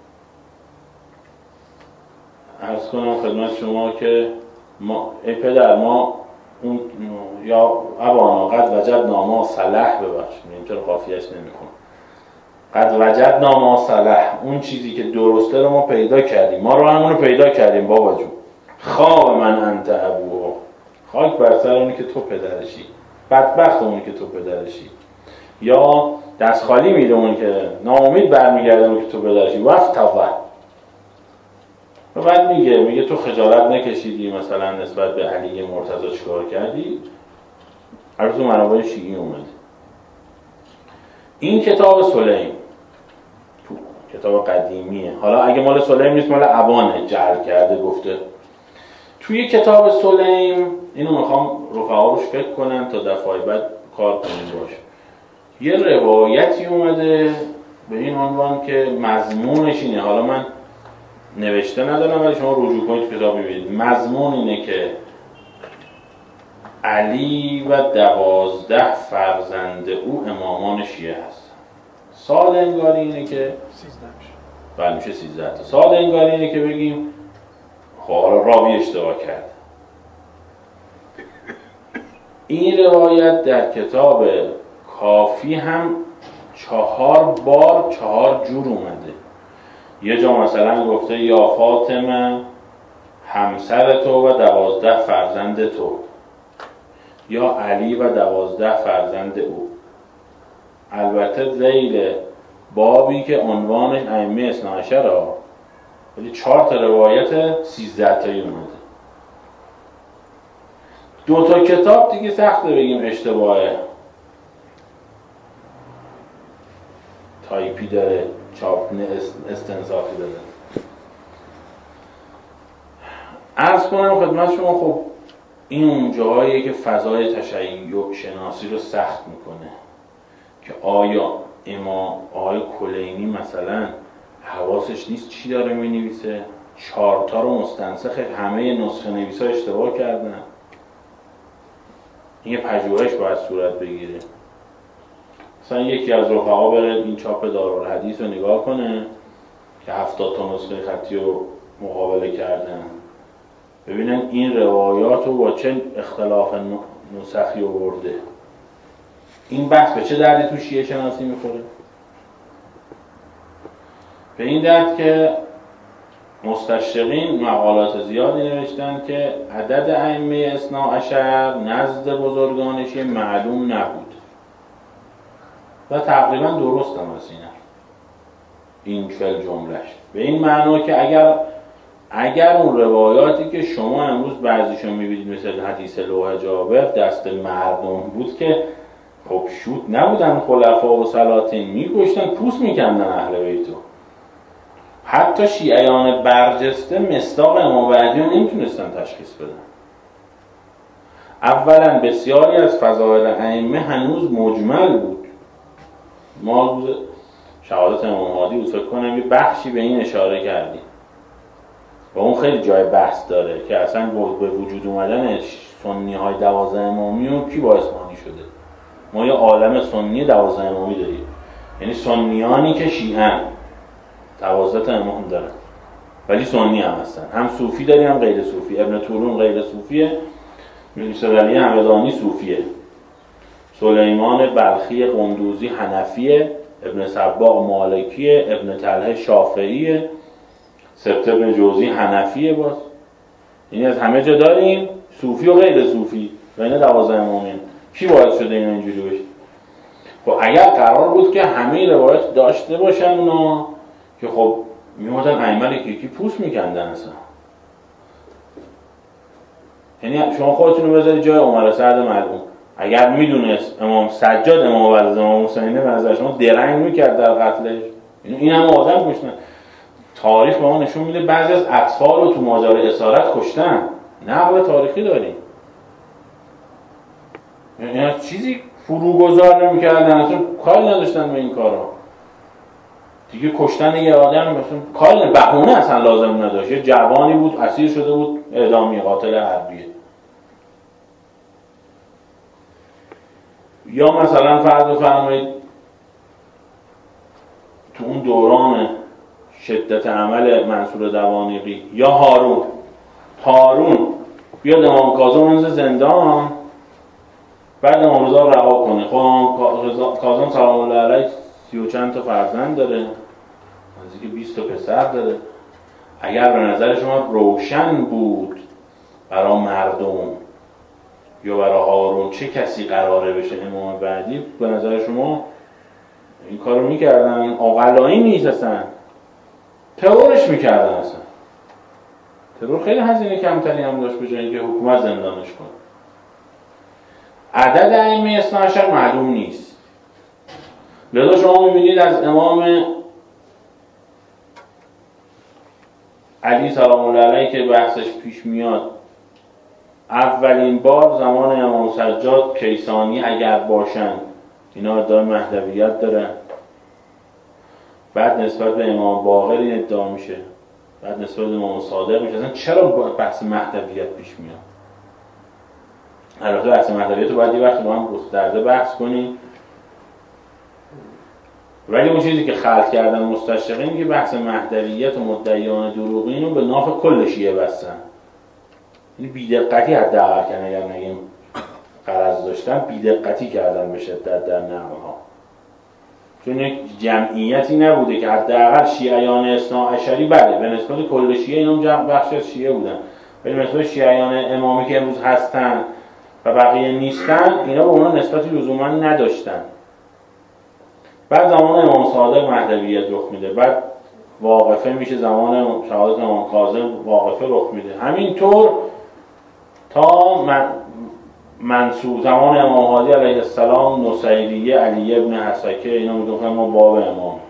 عرض کنم خدمت شما که ما ای پدر ما اون یا ابانا قد وجدنا ما صلح، ببخشید اینطور قافیه‌اش نمی‌کنه، قد وجدنا ما صلح، اون چیزی که درسته رو ما پیدا کردیم، ما رو همون رو پیدا کردیم بابا جون. خواب من انت ابوه، خاک بر سر اونی که تو پدرشی، بدبخت اونی که تو پدرشی. یا دست خالی میره اونی که ناامید برمیگرده اونی که تو پدرشی. وافتضح. و بعد میگه میگه تو خجالت نکشیدی مثلا نسبت به علی مرتضی چیکار کردی؟ هر تو منابع شیعی اومده. این کتاب سلیم تو کتاب قدیمیه، حالا اگه مال سلیم نیست مال ابانه، جعل کرده گفته. توی کتاب سلیم اینو میخوام رفقا روش فکر کنن تا دفعه بعد کار کنیم باشه. یه روایتی اومده به این عنوان که مضمونش اینه، حالا من نوشته ندارم ولی شما رجوع کنید کتاب ببینید. مضمون اینه که علی و دوازده فرزند او امامان شیعه هست. ساده انگاری اینه که سیزده میشه. بله میشه سیزده تا. ساده انگاری اینه که بگیم حالا راوی اشتباه کرد. این روایت در کتاب کافی هم چهار بار چهار جور اومده. یه جا مثلا گفته یا فاطمه همسر تو و دوازده فرزند تو، یا علی و دوازده فرزند او. البته ذیل بابی که عنوانش ائمه اثنا عشره، ولی چهار تا روایت سیزده تایی اومده. دو تا کتاب دیگه سخته بگیم اشتباهه، تایپی داره، چاپ استنساخی داره. عرض کنم خدمت شما خب این اون جاهاییه که فضای تشیع شناسی رو سخت میکنه که آیا امام آقای کلینی مثلا حواسش نیست چی داره مینویسه؟ چهارتا رو مستنسخ همه نسخه نویسا اشتباه کردن. این یه پژوهش باید صورت بگیره. مثلا یکی از رفقا بره این چاپ دارالحدیث رو نگاه کنه که هفتاد تا نسخه خطی رو مقابله کردن، ببینن این روایات رو با چه اختلاف نسخی آورده. این بحث به چه دردی تو شیعه شناسی میخوره؟ به این درد که مستشرقین مقالات زیادی نوشتن که عدد ائمه اثنا عشر نزد بزرگان شیعه معلوم نبود و تقریبا درست هم هست اینه این فل جملهش، به این معنا که اگر اگر اون روایاتی که شما امروز بعضیشون میبینید مثل حدیث لوح جابر دست مردم بود که خب شوت نبودن، خلفا و سلاطین میکشتن، پوست میکندن اهل بیتو. حتی شیعیان برجسته مصداق امام بعدی رو نمیتونستن تشخیص بدن. اولا بسیاری از فضائل ائمه هنوز مجمل بود. ما روز شهادت امام هادی بود فکر کنم یه بخشی به این اشاره کردیم و اون خیلی جای بحث داره که اصلا به وجود اومدن سنی های دوازده امامی و کی باعث مانی شده. ما یه عالم سنی دوازده امامی داریم، یعنی سنیانی که شیعه‌اند دوازده امام دارن ولی سنی هم هستن، هم صوفی داریم هم غیر صوفی. ابن طولون غیر صوفیه، میرزا علی همدانی صوفیه، سلیمان بلخی قندوزی حنفیه، ابن صباغ مالکیه، ابن طلحه شافعیه، سبت ابن جوزی حنفیه. باز یعنی از همه جا داریم صوفی و غیر صوفی و اینا دوازده امامی. کی باعث شده اینا اینجوری بشه؟ خب اگر قرار بود که همه روایت داشته باشن اونا که خب میمودن ائمه یکی یکی پوست میکندن اصلا. یعنی شما خودتون رو بذارید جای عمر سعد مرحوم، اگر میدونست امام سجاد امام بعد از امام حسینه به نظر شما درنگ میکرد در قتلش، این هم آدم کشتن. تاریخ به ما نشون میده بعضی از اطفال رو تو ماجرای اسارت کشتن، نقل تاریخی داریم. یعنی چیزی فروگذار نمیکردن، اصلا کاری نداشتن به این کارا. دیگه کشتن یه آدم مثلا کاری بهونه اصلا لازم نداشت. یه جوانی بود اسیر شده بود اعدامی، قاتل حربیه. یا مثلا فرض بفرمایید تو اون دوران شدت عمل منصور دوانیقی یا هارون هارون بیاد امام کاظم اونز زندان، بعد امام رضا رها کنه. خب امام کاظم سلام الله علیه سی و چند تا فرزند داره، نزدیک بیست تا پسر داره. اگر به نظر شما روشن بود برای مردم یا برای هارون چه کسی قراره بشه امام بعدی، به نظر شما این کارو میکردن؟ عاقلانه نیست، اصلا ترورش میکردن. اصلا ترور خیلی هزینه کمتری هم داشت به جای اینکه حکومت زندانش کنه. عدد ائمه اثنا عشر معلوم نیست. لذا شما میبینید از امام علی سلام الله علیه که بحثش پیش میاد، اولین بار زمان امام سجاد کیسانی اگر باشن اینا ادعای مهدویت دارن، بعد نسبت به امام باقر این ادعا میشه، بعد نسبت به امام صادق میشه. اصلا چرا بحث مهدویت پیش میاد؟ البته بحث مهدویت رو باید یه وقت با هم گسترده بحث کنیم، ولی اون چیزی که خلق کردن مستشرقین که بحث مهدویت و مدعیان دروغین رو به ناف کل شیعه بستن. یعنی بی‌دقتی حداقل کردن، اگر نگیم غرض داشتن، بی‌دقتی کردن به شدت در نقل‌ها. چون یک جمعیتی نبوده که حداقل شیعیان اثنا عشری بله به نسبت کل شیعه اینا جمع بخش از شیعه بودن، ولی به نسبت شیعیان امامی که امروز هستن و بقیه نیستن اینا به اونا نسبتی لزوما نداشتن. بعد زمان امام صادق مهدویت رخ میده، بعد واقفه میشه زمان شهادت امام کاظم واقفه رخ میده. همینطور تا من منصور زمان امام هادی علیه السلام، نصیریه، علی ابن حسکه، اینا میگفتن ما باب امام.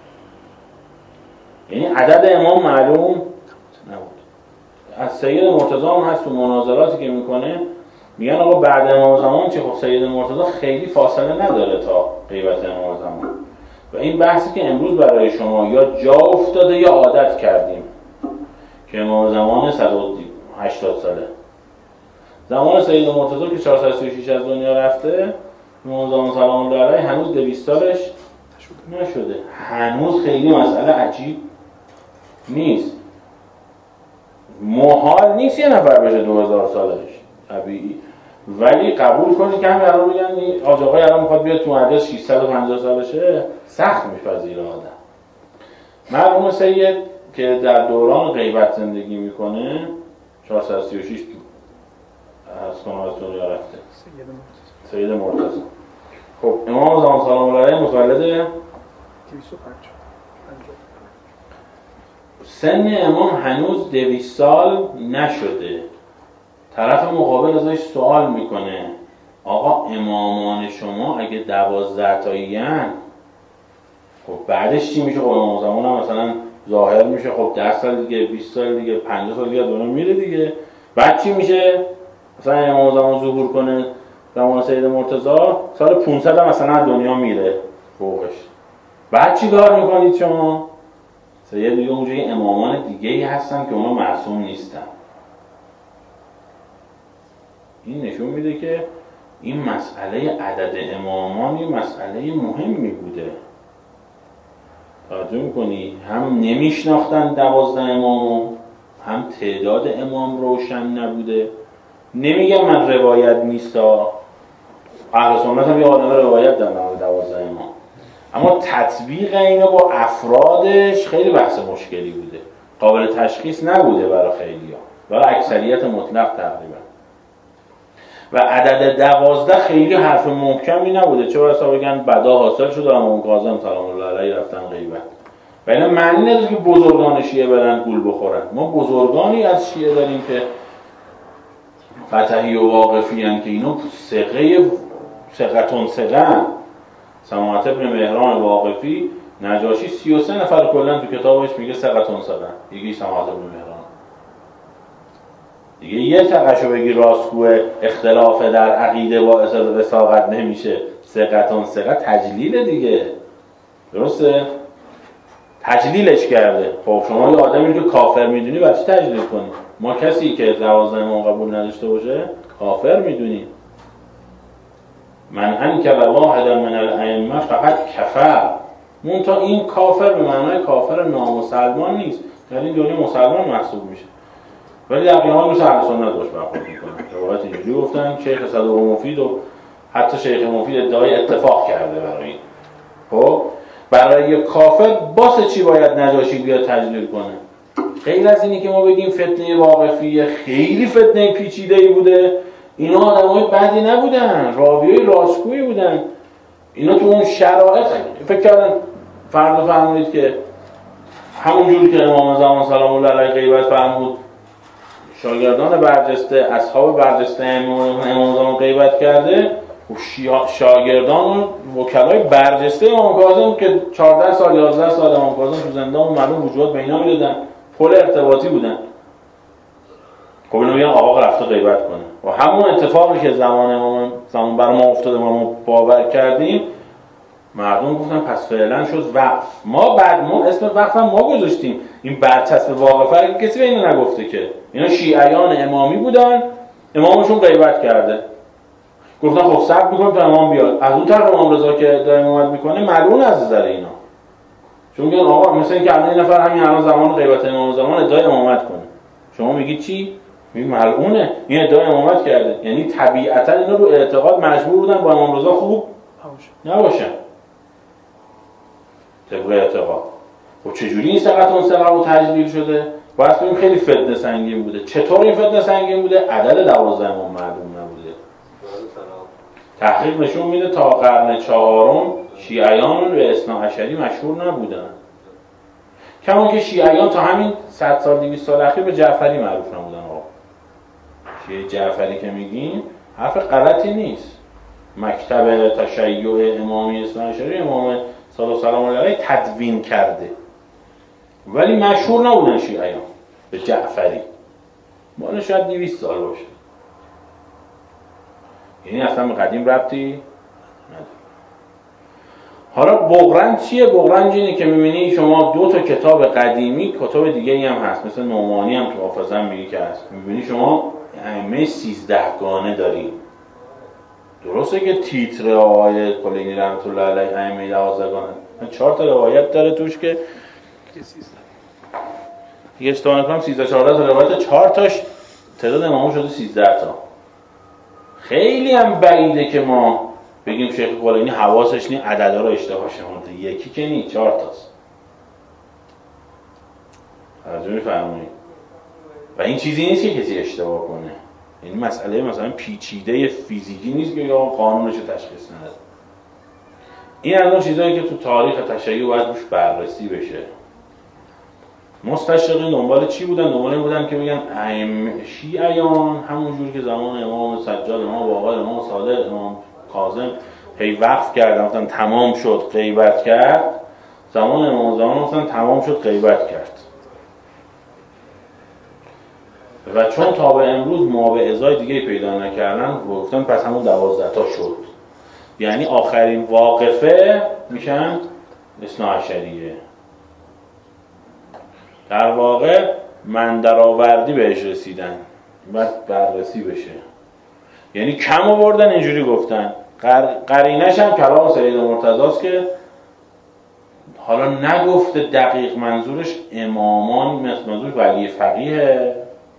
یعنی عدد امام معلوم نبود. از سید مرتضی هم هست تو مناظراتی که میکنه میگن آقا بعد امام زمان چه؟ خب سید مرتضی خیلی فاصله نداره تا غیبت امام زمان. و این بحثی که امروز برای شما یا جا افتاده یا عادت کردیم که امام زمان صد و هشتاد ساله، زمان سید مرتضی که چهارصد و سی و شش از دنیا رفته، امام زمان سلام الله علیه هنوز دویست سالش نشده. هنوز خیلی مسئله عجیب نیست. محال نیست یه نفر بشه دو هزار سالش، طبیعی. ولی قبول کنی که همین الان میگن این آج آقای الان میخواد بیاد تو مجلس ششصد و پنجاه سالشه، سخت میپذیره آدم. مرحوم سید که در دوران غیبت زندگی میکنه چهارصد و سی و شش از کنارتون یارفته سید مرتضی. خب امام زمان سلام الله علیه متولد دویست و پنجاه سن امام هنوز دویست سال نشده. طرف مقابل ازش سوال میکنه آقا امامان شما اگه دوازده تایین خب بعدش چی میشه؟ خب امام زمان هم مثلا ظاهر میشه، خب ده سال دیگه، بیست سال دیگه، پنجاه سال دیگه دنیا میره دیگه. بعد چی میشه؟ مثلا امام زمان ظهور کنه زمان سید مرتضی سال پانصد هم مثلا دنیا میره فوقش. بعد چی کار میکنید شما؟ سید میگه اونجا یه امامان دیگه ای هستن که اونا معصوم نیستن. این نشون میده که این مسئله عدد امامان یه مسئله مهمی بوده. توجه میکنی؟ هم نمیشناختن دوازده امامو، هم تعداد امام روشن نبوده. نمیگم من روایت نیستا، اهل سنت هم یه آدم روایت دارن دوازده امام، اما تطبیق اینو با افرادش خیلی بحث مشکلی بوده، قابل تشخیص نبوده برای خیلی‌ها، برای اکثریت مطلق تقریبا. و عدد دوازده خیلی حرف محکمی نبوده، چه بسا بگن بدا حاصل شده امام کاظم سلام الله علیه رفتن غیبت. و اینا معنی نداره که بزرگان شیعه برن گول بخورن. ما بزرگانی از شیعه داریم که فتحی و واقفی هن که اینا ثقه ثقتون ثقه. سماحت ابن مهران واقفی نجاشی سی و سه نفر کلا تو کتابش میگه ثقتون ثقه، دیگه سماحت ابن مهران دیگه یه تقشو بگی راستگوه اختلاف در عقیده باعث وثاقت نمیشه، ثقتون ثقه تجلیل دیگه، درسته؟ تجلیلش کرده. خب شما یه آدمی که کافر میدونی برای چی تجلیل کنی؟ ما کسی که دوازده امام قبول نداشته باشه کافر میدونیم. من انکر واحدا من الائمه فقط کفر. منتها این کافر به معنای کافر نامسلمان نیست، در این دنیا مسلمان محسوب میشه، ولی در قیامت مثل اهل سنت باش برخورد میکنه. روایت اینجوری گفتن. شیخ صدوق مفید و حتی شیخ مفید ادعای اتفاق کرده برای این. خب برای کافر باسه چی باید نجاشی بیاد تجلیل کنه؟ غیر از اینی که ما بگیم فتنه واقفی خیلی فتنه پیچیده‌ای بوده، اینا آدمای بدی نبودن، راویای راستگویی بودن. اینا تو اون شرایط فکر کردن فرض فرمایید که همون جوری که امام زمان سلام الله علیه غیبت فرمود شاگردان برجسته اصحاب برجسته امام زمان غیبت کرده، شاگردان و وکلای برجسته امام کاظم که چهارده سال یازده سال امام کاظم تو زندان و معلوم وجود به اینا میدادن، پل ارتباطی بودن. خب اینو میگن آقا رفته غیبت کنه. و همون اتفاقی که زمان امام زمان بر ما افتاده و ما باور کردیم، مردم گفتن پس فعلا شد وقف. ما بعد ما اسم وقف هم ما گذاشتیم. این برچسب واقفه رو کسی به اینا نگفته که اینا شیعیان امامی بودن، امامشون غیبت کرده. گفتن خب صبر می‌کنیم تا امام بیاد. از اون طرف امام رضا که ادعای امامت میکنه ملعون از نظر اینا. چون میگن آقا مثلا اینکه الان این نفر همین الان زمان غیبت امام زمان ادعای امامت کنه، شما میگید چی؟ میگید ملعونه، این ادعای امامت کرده. یعنی طبیعتا اینا رو اعتقاد مجبور بودن با امام رضا خوب نباشن طبق اعتقاد. خب چجوری این ثقتون ثقه رو تجلیل شده؟ باید ببینیم خیلی فتنه سنگین بوده. چطور این فتنه سنگین بوده؟ عدد دوازده امام معلوم نبوده. تحقیق نشون میده تا قرن چهارم شیعیان به اثناعشری مشهور نبودن. کما که شیعیان تا همین صد سال دویست سال اخیر به جعفری معروف نبودن. آقا شیعه جعفری که میگیم حرف غلطی نیست. مکتب تشیع امامی اثناعشری امام صلی الله علیه تدوین کرده، ولی مشهور نبودن شیعیان به جعفری. ما شاید دویست سال باشه، یعنی اصلا به قدیم ربطی نداره. حالا بغرنج چیه؟ بغرنج اینه که میبینی شما دو تا کتاب قدیمی، کتاب دیگه ای هم هست مثل نعمانی هم که حافظم میگه که هست، میبینی شما ائمه سیزده گانه داری. درسته که تیتر آقای کلینی رحمت الله علیه ائمه دوازده گانه، چهار تا روایت داره توش که یه اشتباه نکنم سیزده چهارده تا روایت، چهار تاش تعداد امامو شده سیزده تا. خیلی هم بعیده که ما بگیم شیخ کلینی حواسش نی عددا رو اشتباه شمرده. یکی که نی، چهار تاست. توجه می‌فرمایید؟ و این چیزی نیست که کسی اشتباه کنه. یعنی مسئله مثلا پیچیده فیزیکی نیست که یا قانونش رو تشخیص نده. این از اون چیزایی که تو تاریخ تشیع باید روش بررسی بشه. مستشرقین دنبال چی بودن؟ دنبال این بودن که بگن ائمه شیعیان همون جور که زمان امام سجاد، امام باقر، امام صادق، امام کاظم هی وقف کردن گفتن تمام شد غیبت کرد، زمان امام زمان گفتن تمام شد غیبت کرد. و چون تا به امروز مواعظای دیگه پیدا نکردن گفتن پس همون دوازده تا شد. یعنی آخرین واقفه میشن اثنا عشریه. در واقع من درآوردی بهش رسیدن، بعد بررسی بشه. یعنی کم آوردن اینجوری گفتن. قرینش هم کلام سید مرتضی است که حالا نگفته دقیق منظورش امامان، منظورش ولی فقیه،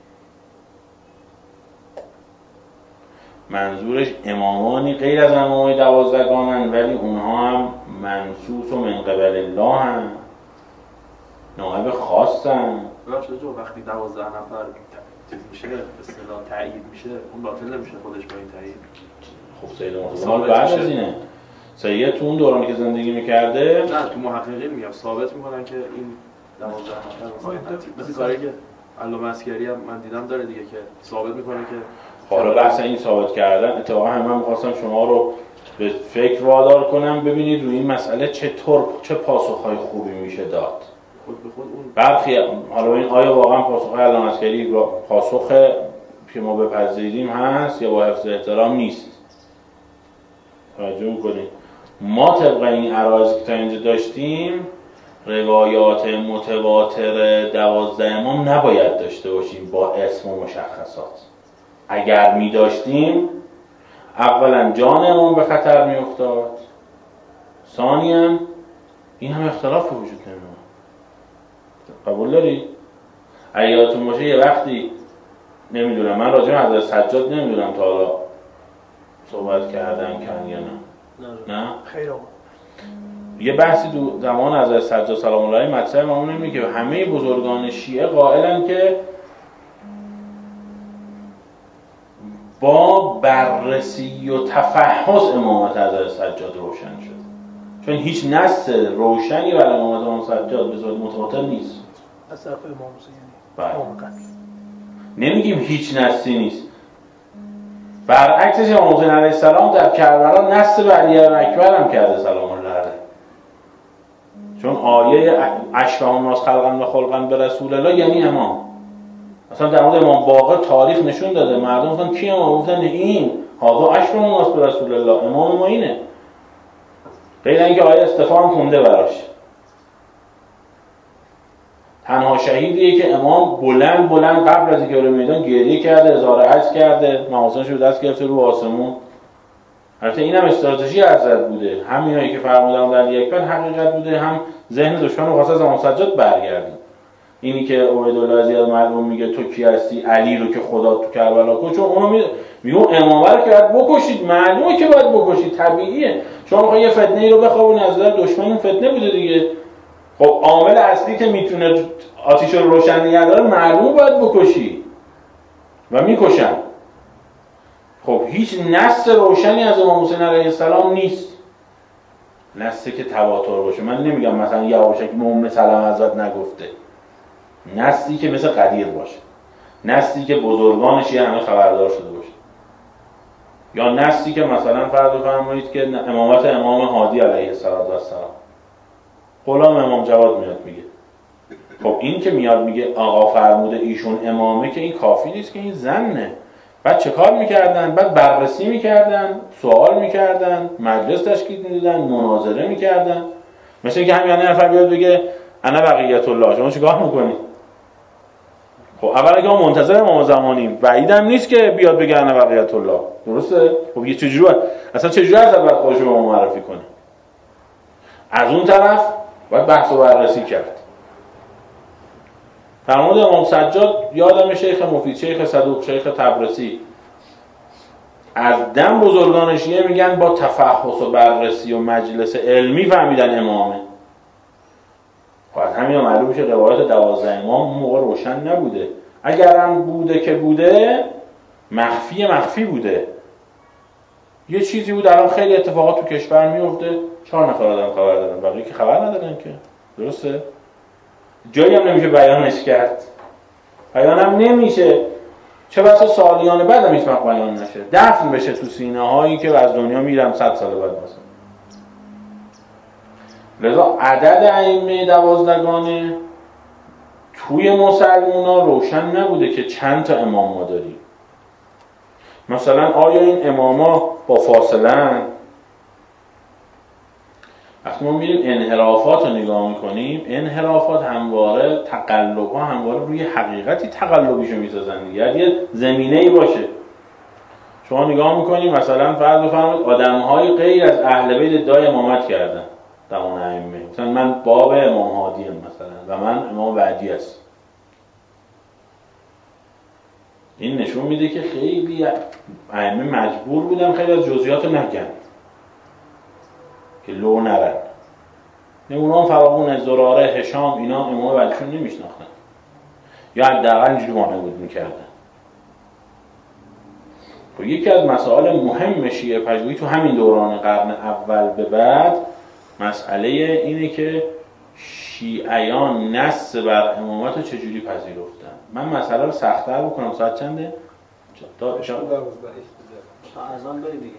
منظورش امامانی غیر از امامای دوازدگانن ولی اونها هم منصوص و من قبل الله هم نائب خاصن. راست جو وقتی دوازده نفر چیز میشه به اصطلاح تایید میشه اون باطل نمیشه خودش با این تایید. خب سید مرتضی حال بعد از اینه سید تو اون دورانی که زندگی میکرده نه تو محققین میگم ثابت میکنن که این دوازده نفر مثل کاری که علامه عسکری هم من دیدم داره دیگه که ثابت میکنه که حالا بحث این ثابت کردن اتفاقا هم من می‌خواستم شما رو به فکر وادار کنم ببینید روی این مسئله چطور چه پاسخ‌های خوبی میشه داد. خود به خود اون برخی حالا این آیا واقعا پاسخ علامه عسکری پاسخ که ما بپذیریم هست یا با حفظ احترام نیست؟ توجه کنید ما طبق این عرایضی که تا اینجا داشتیم روایات متواتر دوازده امام نباید داشته باشیم با اسم و مشخصات. اگر می داشتیم اولا جان امام به خطر می افتاد، ثانیاً این هم اختلاف وجود نمی آمد. قبول داری؟ اگه یادتون باشه یه وقتی نمیدونم من راجع به حضرت سجاد نمیدونم تا حالا صحبت کردم کن یا نه؟ نه؟ خیر آقا. یه بحثی دو زمان حضرت سجاد سلام الله علیه مطرح ما اون میگه همه بزرگان شیعه قائلن که با بررسی و تفحص امامت حضرت سجاد روشن شد. چون هیچ نص روشنی برای امامت امام سجاد به صورت متواتر نیست. از طرف امام حسین. بله. امام قطعی. نمیگیم هیچ نصی نیست. برعکسش امام حسین علیه السلام در کربلا نص به علی اکبر هم کرده سلام الله علیه. چون آیه اشبه الناس خلقا و خلقا به رسول الله یعنی امام. اصلا در مورد امام باقر تاریخ نشون داده. مردم گفتن کی امام؟ گفتن این هذا اشبه الناس به رسول الله، امام ما اینه. غیر اینکه آیه استفهام خونده براش. تنها شهیدیه که امام بلند بلند قبل از اینکه بره میدان گریه کرده، اظهار عجز کرده، محاسنش رو دست گرفته رو آسمون. البته اینم استراتژی حضرت بوده. همینایی که فرمودن در علی اکبر حقیقت بوده، هم ذهن دشمن رو خواست از امام سجاد برگردون. اینی که عبیدالله زیاد معلوم میگه تو کی هستی؟ علی رو که خدا تو کربلا کشت. چون اونو می میگه امامه رو که باید بکشید، معلومه که باید بکشید، طبیعیه. شما میخوای یه فتنه ای رو بخوابونی از نظر دشمن، اون فتنه بوده دیگه. خب عامل اصلی که میتونه آتیش رو روشن نگه داره معلومه باید بکشی و میکشن. خب هیچ نص روشنی از امام حسین علیه السلام نیست. نصی که تواتر باشه. من نمیگم مثلا یواشکی ام سلمه حضرت نگفته. نصی که مثل قدیر باشه. نصی که بزرگانش همه خبردار شده باشه. یا نصی که مثلا فرض بفرمایید که امامت امام هادی علیه السلام غلام امام جواد میاد میگه. خب این که میاد میگه آقا فرموده ایشون امامه که این کافی نیست، که این زنه. بعد چه کار میکردن؟ بعد بررسی میکردن، سوال میکردن، مجلس تشکیل میدادن، مناظره میکردن. مثل اینکه همین یه نفر بیاد بگه انا بقیت الله، شما چیکار میکنید؟ خب اولا که ما منتظر امام زمانیم، بعیدم نیست که بیاد بگه انا بقیت الله. درسته؟ خب یه چجوری اصلا چجوری از بعد خودش رو معرفی کنه؟ از اون طرف باید بحث و بررسی کرد. در مورد امام سجاد یادم شیخ مفید، شیخ صدوق، شیخ تبرسی از دم بزرگان شیعه میگن با تفحص و بررسی و مجلس علمی فهمیدن امامه. خواهد همین معلوم میشه روایت دوازده امام اون موقع روشن نبوده. اگرم بوده که بوده مخفی مخفی بوده. یه چیزی بود الان خیلی اتفاقات تو کشور میفته، چهار نفر آدم خبر دارن، بقیه که خبر ندارن که. درسته؟ جایی هم نمیشه بیانش کرد. بیان هم نمیشه. چه بسا سالیان بعد هم هیچ وقت بیان نشه. دفن بشه تو سینه هایی که از دنیا میرم صد سال بعد مثلا. لذا عدد ائمه دوازدگانه توی مسلمونا روشن نبوده که چند تا امام ما داریم. مثلا آیا این اماما با فاصله؟ وقتی ما میریم انحرافات رو نگاه میکنیم، انحرافات همواره تقلب ها همواره روی حقیقتی تقلبیشو میسازن دیگه. یه زمینه‌ای باشه. شما نگاه میکنیم مثلا فرض بفرمایید آدم‌های غیر از اهل بیت ادعای امامت کردن در اون ائمه. مثلا من باب امام هادی ام مثلا و من امام بعدی است. این نشون میده که خیلی ائمه مجبور بودن خیلی از جزئیات نگن که لو نرن. نه اونها فراوون زراره هشام اینا امام بعدیشون نمیشناختن یا حداقل اینجوری وانمود میکردن. خب یکی از مسائل مهم شیعه پژوهی تو همین دوران قرن اول به بعد مسئله اینه که شیعیان نص بر امامت رو چجوری پذیرفتن. من مسئله رو سخت‌تر بکنم. ساعت چنده؟ تا اشاره اذان داری دیگه.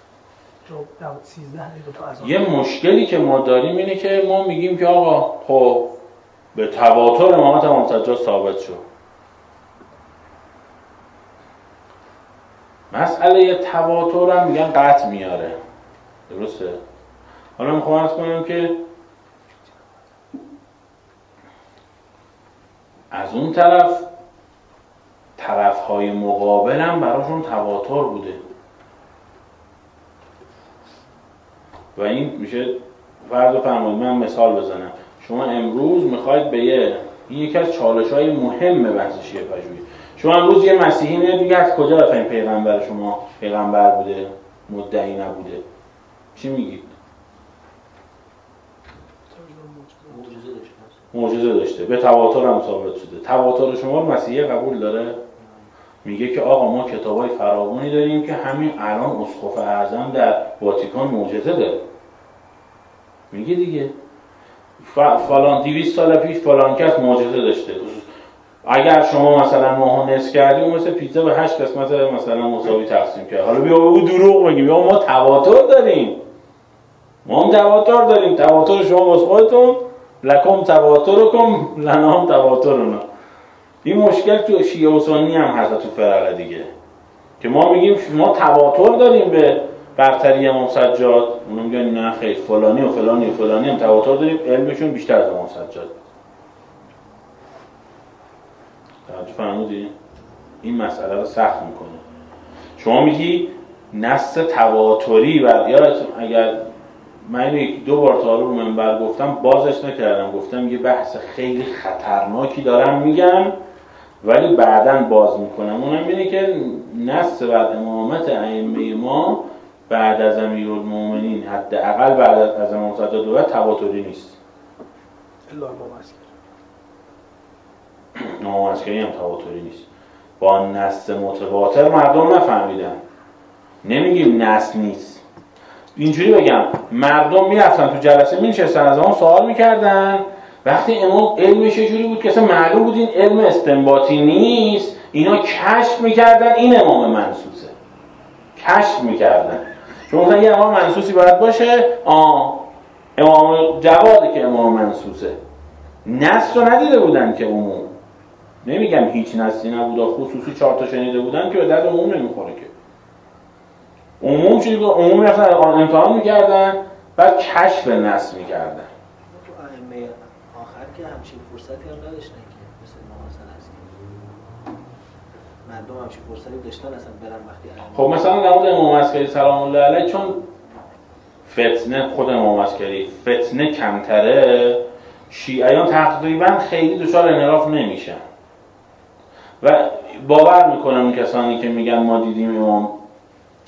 یه مشکلی که ما داریم اینه که ما میگیم که آقا خب به تواتر امامت امام سجاد ثابت شد. مسئله تواتر هم میگن قطع میاره. درسته؟ حالا میخوام عرض کنم که از اون طرف طرفهای مقابل هم براشون تواتر بوده و این میشه فرض فرمایید من مثال بزنم. شما امروز میخواید به یه این یکی از چالش‌های مهم بحث شیعه پژوهی. شما امروز یه مسیحی میاد میگه از کجا بفهمیم پیغمبر شما پیغمبر بوده مدعی نبوده؟ چی میگید؟ معجزه داشته. به تواتر هم ثابت شده. تواتر شما مسیحی قبول داره؟ میگه که آقا ما کتابای فراوانی داریم که همین الان اسقف اعظم در واتیکان معجزه داره. میگه دیگه فلان دویست سال پیش فلان کس معجزه داشته. اگر شما مثلا ماهو نصف کردی اون مثل پیتزا به هشت قسمت مثلا مساوی تقسیم کرد. حالا بیا او دروغ میگیم یا ما تواتر داریم. ما هم تواتر داریم. تواتر شما واسه خودتون لکم تواترکم لنا هم تواترنا. این مشکل تو شیعه و سنی هم هست تو فرقه دیگه که ما میگیم ما تواتر داریم به برتری امام سجاد. اونا میگن نه خیر فلانی و فلانی و فلانی هم تواتر داریم علمشون بیشتر از امام سجاد. توجه فرمودی؟ این مسئله رو سخت میکنه. شما میگی نص تواتری و یا اگر من یک دو بار تا رو منبر گفتم بازش نکردم، گفتم یه بحث خیلی خطرناکی دارم میگم ولی بعداً باز میکنم. اونم اینه که نص بر امامت ائمه ما بعد از امیرالمومنین حداقل بعد از امام سجاد و تواتری نیست. الا امام عسکری. امام عسکری هم تواتری نیست. با نص متواتر مردم نفهمیدن. نمیگیم نص نیست. اینجوری بگم مردم میرفتن تو جلسه مینشستن از اون سوال میکردن. وقتی امام علمش یه جوری بود که اصلا معلوم بود این علم استنباطی نیست، اینا کشف میکردن این امام منصوصه. کشف میکردن. چون مثلا یه امام منصوصی باید باشه، آه امام جواده که امام منصوصه. نص رو ندیده بودن که عموم. نمیگم هیچ نصی نبود، خصوصی چهار تا شنیده بودن که به درد عموم نمیخوره که. عموم چیزی که عموم رفتن امتحان میکردن بعد کشف نص میکردن. تو ائمه آخر که همچین فرصتی هم نداشتن که مثل امام حسن عسکری. مردم همچین فرصتی داشتن اصلا برن وقتی خب مثلا در مورد امام عسکری سلام الله علیه چون فتنه خود امام عسکری فتنه کمتره، شیعیان تقریبا خیلی دچار انحراف نمیشن و باور میکنن اون کسانی که میگن ما دیدیم امام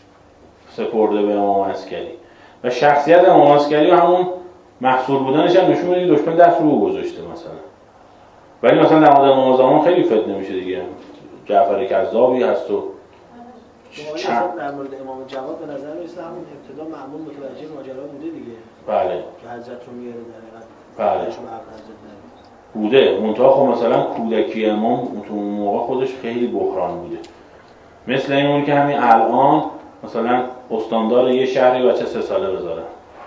سپرده به امام عسکری و شخصیت امام عسکری و همون محصور بودنش هم نشون میده دشمن دست رو گذاشته مثلا. ولی مثلا در مورد امام زمان خیلی فتنه میشه دیگه، جعفر کذابی هست و چند در مورد امام جواد به نظر میرسه همون ابتدا مأمون متوجه ماجرا بوده دیگه. بله. که حضرت رو میاره در بله. حقیقت بوده. منتها خب مثلا کودکی امام تو اون موقع خودش خیلی بحران بوده. مثل اینون که همین الان مثلا استاندار یه شهری بچه سه ساله بذارن.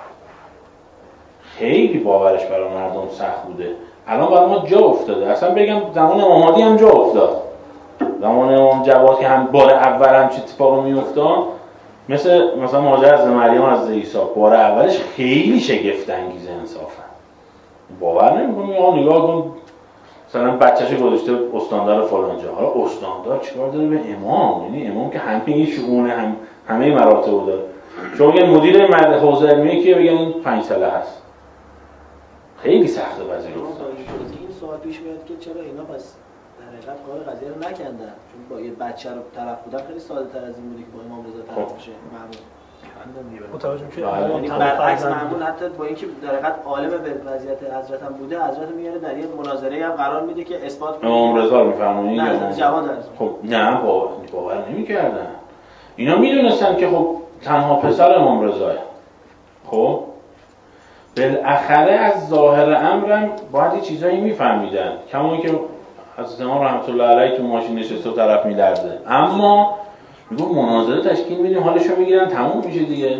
خیلی باورش برای مردم سخت بوده. الان برای ما جا افتاده. اصلا بگم زمان امام مهدی هم جا افتاد. زمان امام جواد که هم بار اول هم چه اتفاقی میافتاد، مثل مثلا ماجرا از مریم از عیسی، بار اولش خیلی شگفت انگیزه انصافا. باور نمی‌کنی آقا نگاه کن مثلا بچه‌ش گذاشته استاندار فلان جا. حالا استاندار چیکار داره به امام؟ یعنی امام که همه شؤون هم همه مراتب داره. شما بگین مدیر مدرسه حوزه علمیه که بگن این پنج ساله هست. خیلی سخته پذیرفت. این سوال پیش میاد که چرا اینا پس در حقیقت کار قضیه رو نکندن؟ چون با یه بچه رو طرف بودن خیلی ساده تر از این بوده که با امام رضا طرف بشه مأمون. متوجه میشه. یعنی برعکس مأمون حتی با اینکه در حقیقت عالم به وضعیت حضرت هم بوده، حضرت میاره در یه مناظره هم قرار میده که اثبات کنه. امام رضا میفرمایید؟ نه حضرت جواد هست. خب نه باور باور نمی‌کردن. اینا میدونستن که خب تنها پسر امام رضاه. خب بالاخره از ظاهر امرم باید یه چیزایی میفهمیدن، کما اینکه حضرت امام رحمت الله علیه تو ماشین نشسته و طرف میلرزه، اما میگم مناظره تشکیل میدیم حالشو میگیرن تموم میشه دیگه.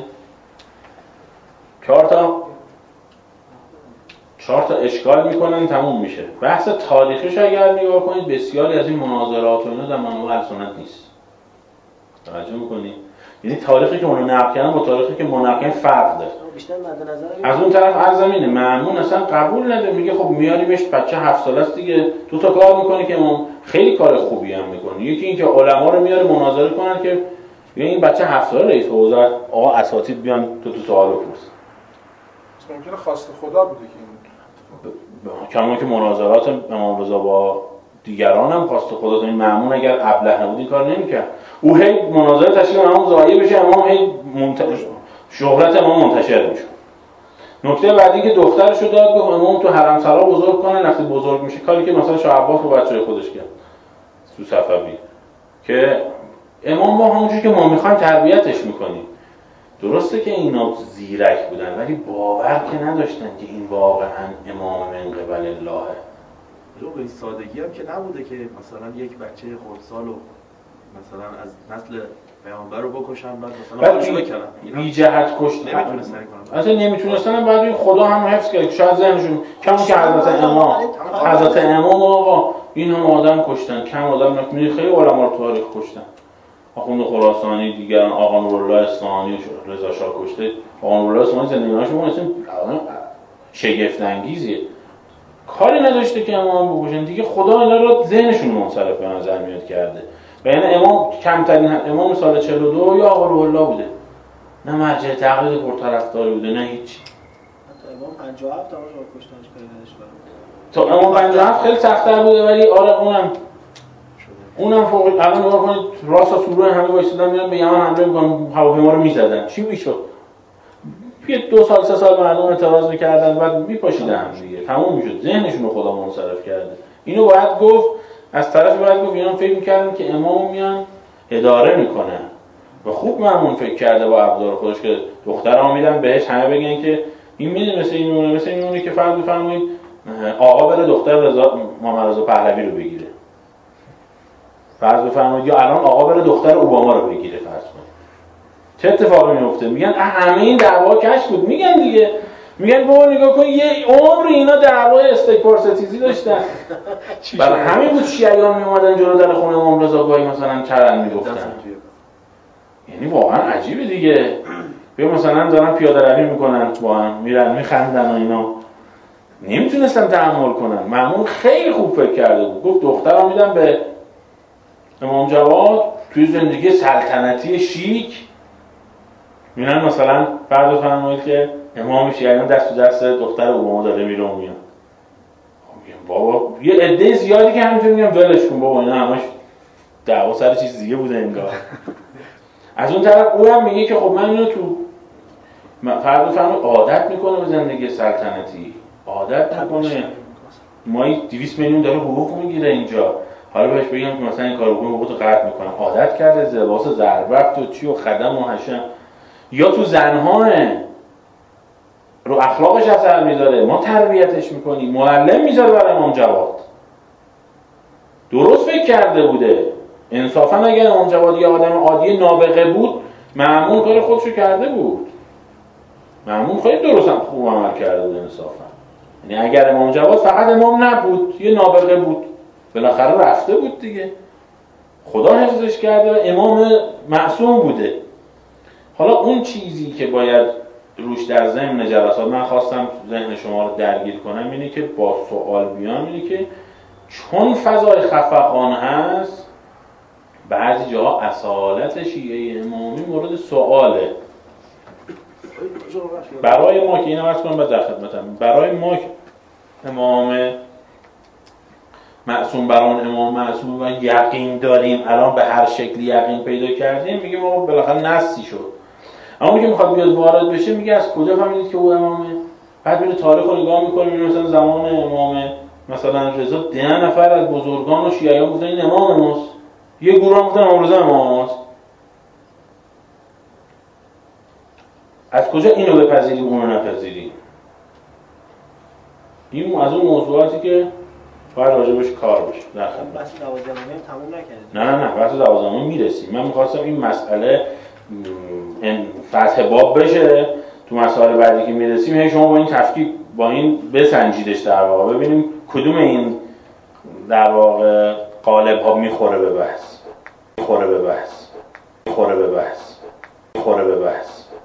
چهار تا چهار تا اشکال میکنن تموم میشه. بحث تاریخیش اگر نگاه کنید بسیاری از این مناظرات و اینا در منابع اهل سنت نیست. توجه میکنید؟ یعنی تاریخی که اونو نقل کردن با تاریخی که منقل فرق داره. بیشتر مد نظر از اون طرف عرض زمینه مأمون اصلا قبول نده، میگه خب میاریمش بچه هفت ساله است دیگه، تو تا کار میکنه که امام خیلی کار خوبی هم میکنه. یکی این که علما رو میاره مناظره کنن که ببین این بچه هفت ساله رئیس حوزه آقا اساتید بیان تو تو سوال بپرس. ممکنه خواست خدا بوده که این کما که مناظرات امام رضا با دیگران هم خواست خدا، این مأمون اگر ابله نبود این کار نمیکرد. او هی مناظره تشکیل امام ضایع بشه، امام هی منتشر شهرت امام منتشر میشه. نکته بعدی که دخترشو داد به امام تو حرم سرا بزرگ کنه، وقتی بزرگ میشه کاری که مثلا شاه عباس با بچه‌های خودش کرد تو صفوی، که امام ما همونجوری که ما میخوایم تربیتش میکنیم. درسته که اینا زیرک بودن ولی باور که نداشتن که این واقعا امام من قبل اللهه. رو به این سادگی هم که نبوده که مثلا یک بچه خردسال و مثلا از نسل پیامبر رو بکشن بعد مثلا خودشو بکنن. بی جهت کشت نمیتونستن کنن. اصلا نمیتونستن، بعد خدا هم حفظ کرد. شاید ذهنشون کم که حضرت امام حضرت امام آقا این هم آدم کشتن، کم آدم نمیدونی خیلی علما رو تاریخ کشتن. آخوند خراسانی دیگران، آقا نورالله اصفهانی و رضا شاه کشته. آقا نورالله اصفهانی زندگی‌هاشون اصلا شگفت انگیزیه. کاری نداشته که امام بکشن دیگه، خدا اینا رو ذهنشون منصرف به نظر میاد کرده. و یعنی امام کمترین امام سال چهل و دو یا آقا روح الله بوده، نه مرجع تقلید پرطرفداری بوده نه هیچ. حتی امام پنجاه و هفت آقا رو کشتنش کاری نداشت. تو امام پنجاه و هفت خیلی سخت‌تر بوده ولی آره اونم اونم فوق الان نگاه کنید راست و سوره همه وایسادن میرن به یمن حمله میکنن، هواپیما رو میزدن. چی میشد؟ یه دو سال سه سال مردم اعتراض میکردن بعد میپاشیدن دیگه، تموم میشد. ذهنشون رو خدا منصرف کرده. اینو باید گفت. از طرف باید گفت اینا فکر میکردن که امام میان اداره میکنه و خوب مأمون فکر کرده با ابزار خودش که دخترها میدن بهش همه بگن که این میدونه مثل این میمونه مثل این میمونه که فرض بفرمایید آقا بره دختر رضا محمد رضا پهلوی رو بگیره، فرض بفرمایید، یا الان آقا بره دختر اوباما رو بگیره، فرض کنید چه اتفاقی میفته؟ میگن همه این دعوا کش بود. میگن دیگه، میگن بابا نگاه کن یه عمر اینا دعوای استکبار ستیزی داشتن. برای همین بود شیعیان میومدن جلو در خونه امام رضا گاهی مثلا چرند میگفتن. یعنی واقعا عجیبه دیگه. بیا مثلا دارن پیاده روی میکنن با هم میرن میخندن و اینا، نمیتونستن تحمل کنن. مأمون خیلی خوب فکر کرده بود، گفت دخترم میدم به امام جواد توی زندگی سلطنتی شیک. میرن مثلا فرض بفرمایید که امام شیعیان دست تو دست دختر اوباما داره میره و میاد. بابا یه عده زیادی که همینطور میگن ولش کن بابا اینا همش دعوا سر چیز دیگه بوده انگار. از اون طرف او هم میگه که خب من اینو تو فرد فرمود عادت میکنه به زندگی سلطنتی، عادت میکنه، ما دویست میلیون داره حقوق میگیره اینجا، حالا بهش بگم که مثلا این کارو بکنه حقوقو قطع میکنه، عادت کرده لباس زربفت و چی و خدم و حشم. یا تو زنها رو اخلاقش اثر میذاره، ما تربیتش میکنیم، معلم میذاره برای امام جواد، درست فکر کرده بوده. انصافا اگر امام جواد یه آدم عادی نابغه بود، مأمون کار خودشو کرده بود، مأمون خیلی درست هم خوب عمل کرده بود انصافا. یعنی اگر امام جواد فقط امام نبود، یه نابغه بود، بالاخره رفته بود دیگه، خدا حفظش کرده و امام معصوم بوده. حالا اون چیزی که باید روش در ضمن جلسات من خواستم ذهن شما رو درگیر کنم اینه که با سوال بیان، اینه که چون فضای خفقان هست، بعضی جاها اصالت شیعه امامی مورد سواله. برای ما که اینو عرض کنم بعد در خدمتم، برای ما که امام معصوم بر اون امام معصوم و یقین داریم، الان به هر شکلی یقین پیدا کردیم، میگیم آقا بالاخره نصی شد. اما که میخواد بیاد وارد بشه میگه از کجا فهمیدید که او امامه؟ بعد میره تاریخ رو نگاه میکنه، میبینه مثلا زمان امام مثلا رضا ده نفر از بزرگان و شیعیان گفتن این امام ماست، یه گروه هم گفتن امام رضا امام ماست. از کجا اینو بپذیریم اونو نپذیریم؟ این از اون موضوعاتی که باید راجبش کار بشه. در خدمت. بحث دوازدهمی هم تموم نکردیم. نه نه نه بحث دوازدهمی میرسیم. من می‌خواستم این مسئله فتح باب بشه، تو مسائل بعدی که میرسیم هی شما با این تفکیک با این بسنجیدش در واقع، ببینیم کدوم این در واقع قالب ها میخوره به بحث، میخوره به بحث، میخوره به بحث، میخوره به بحث.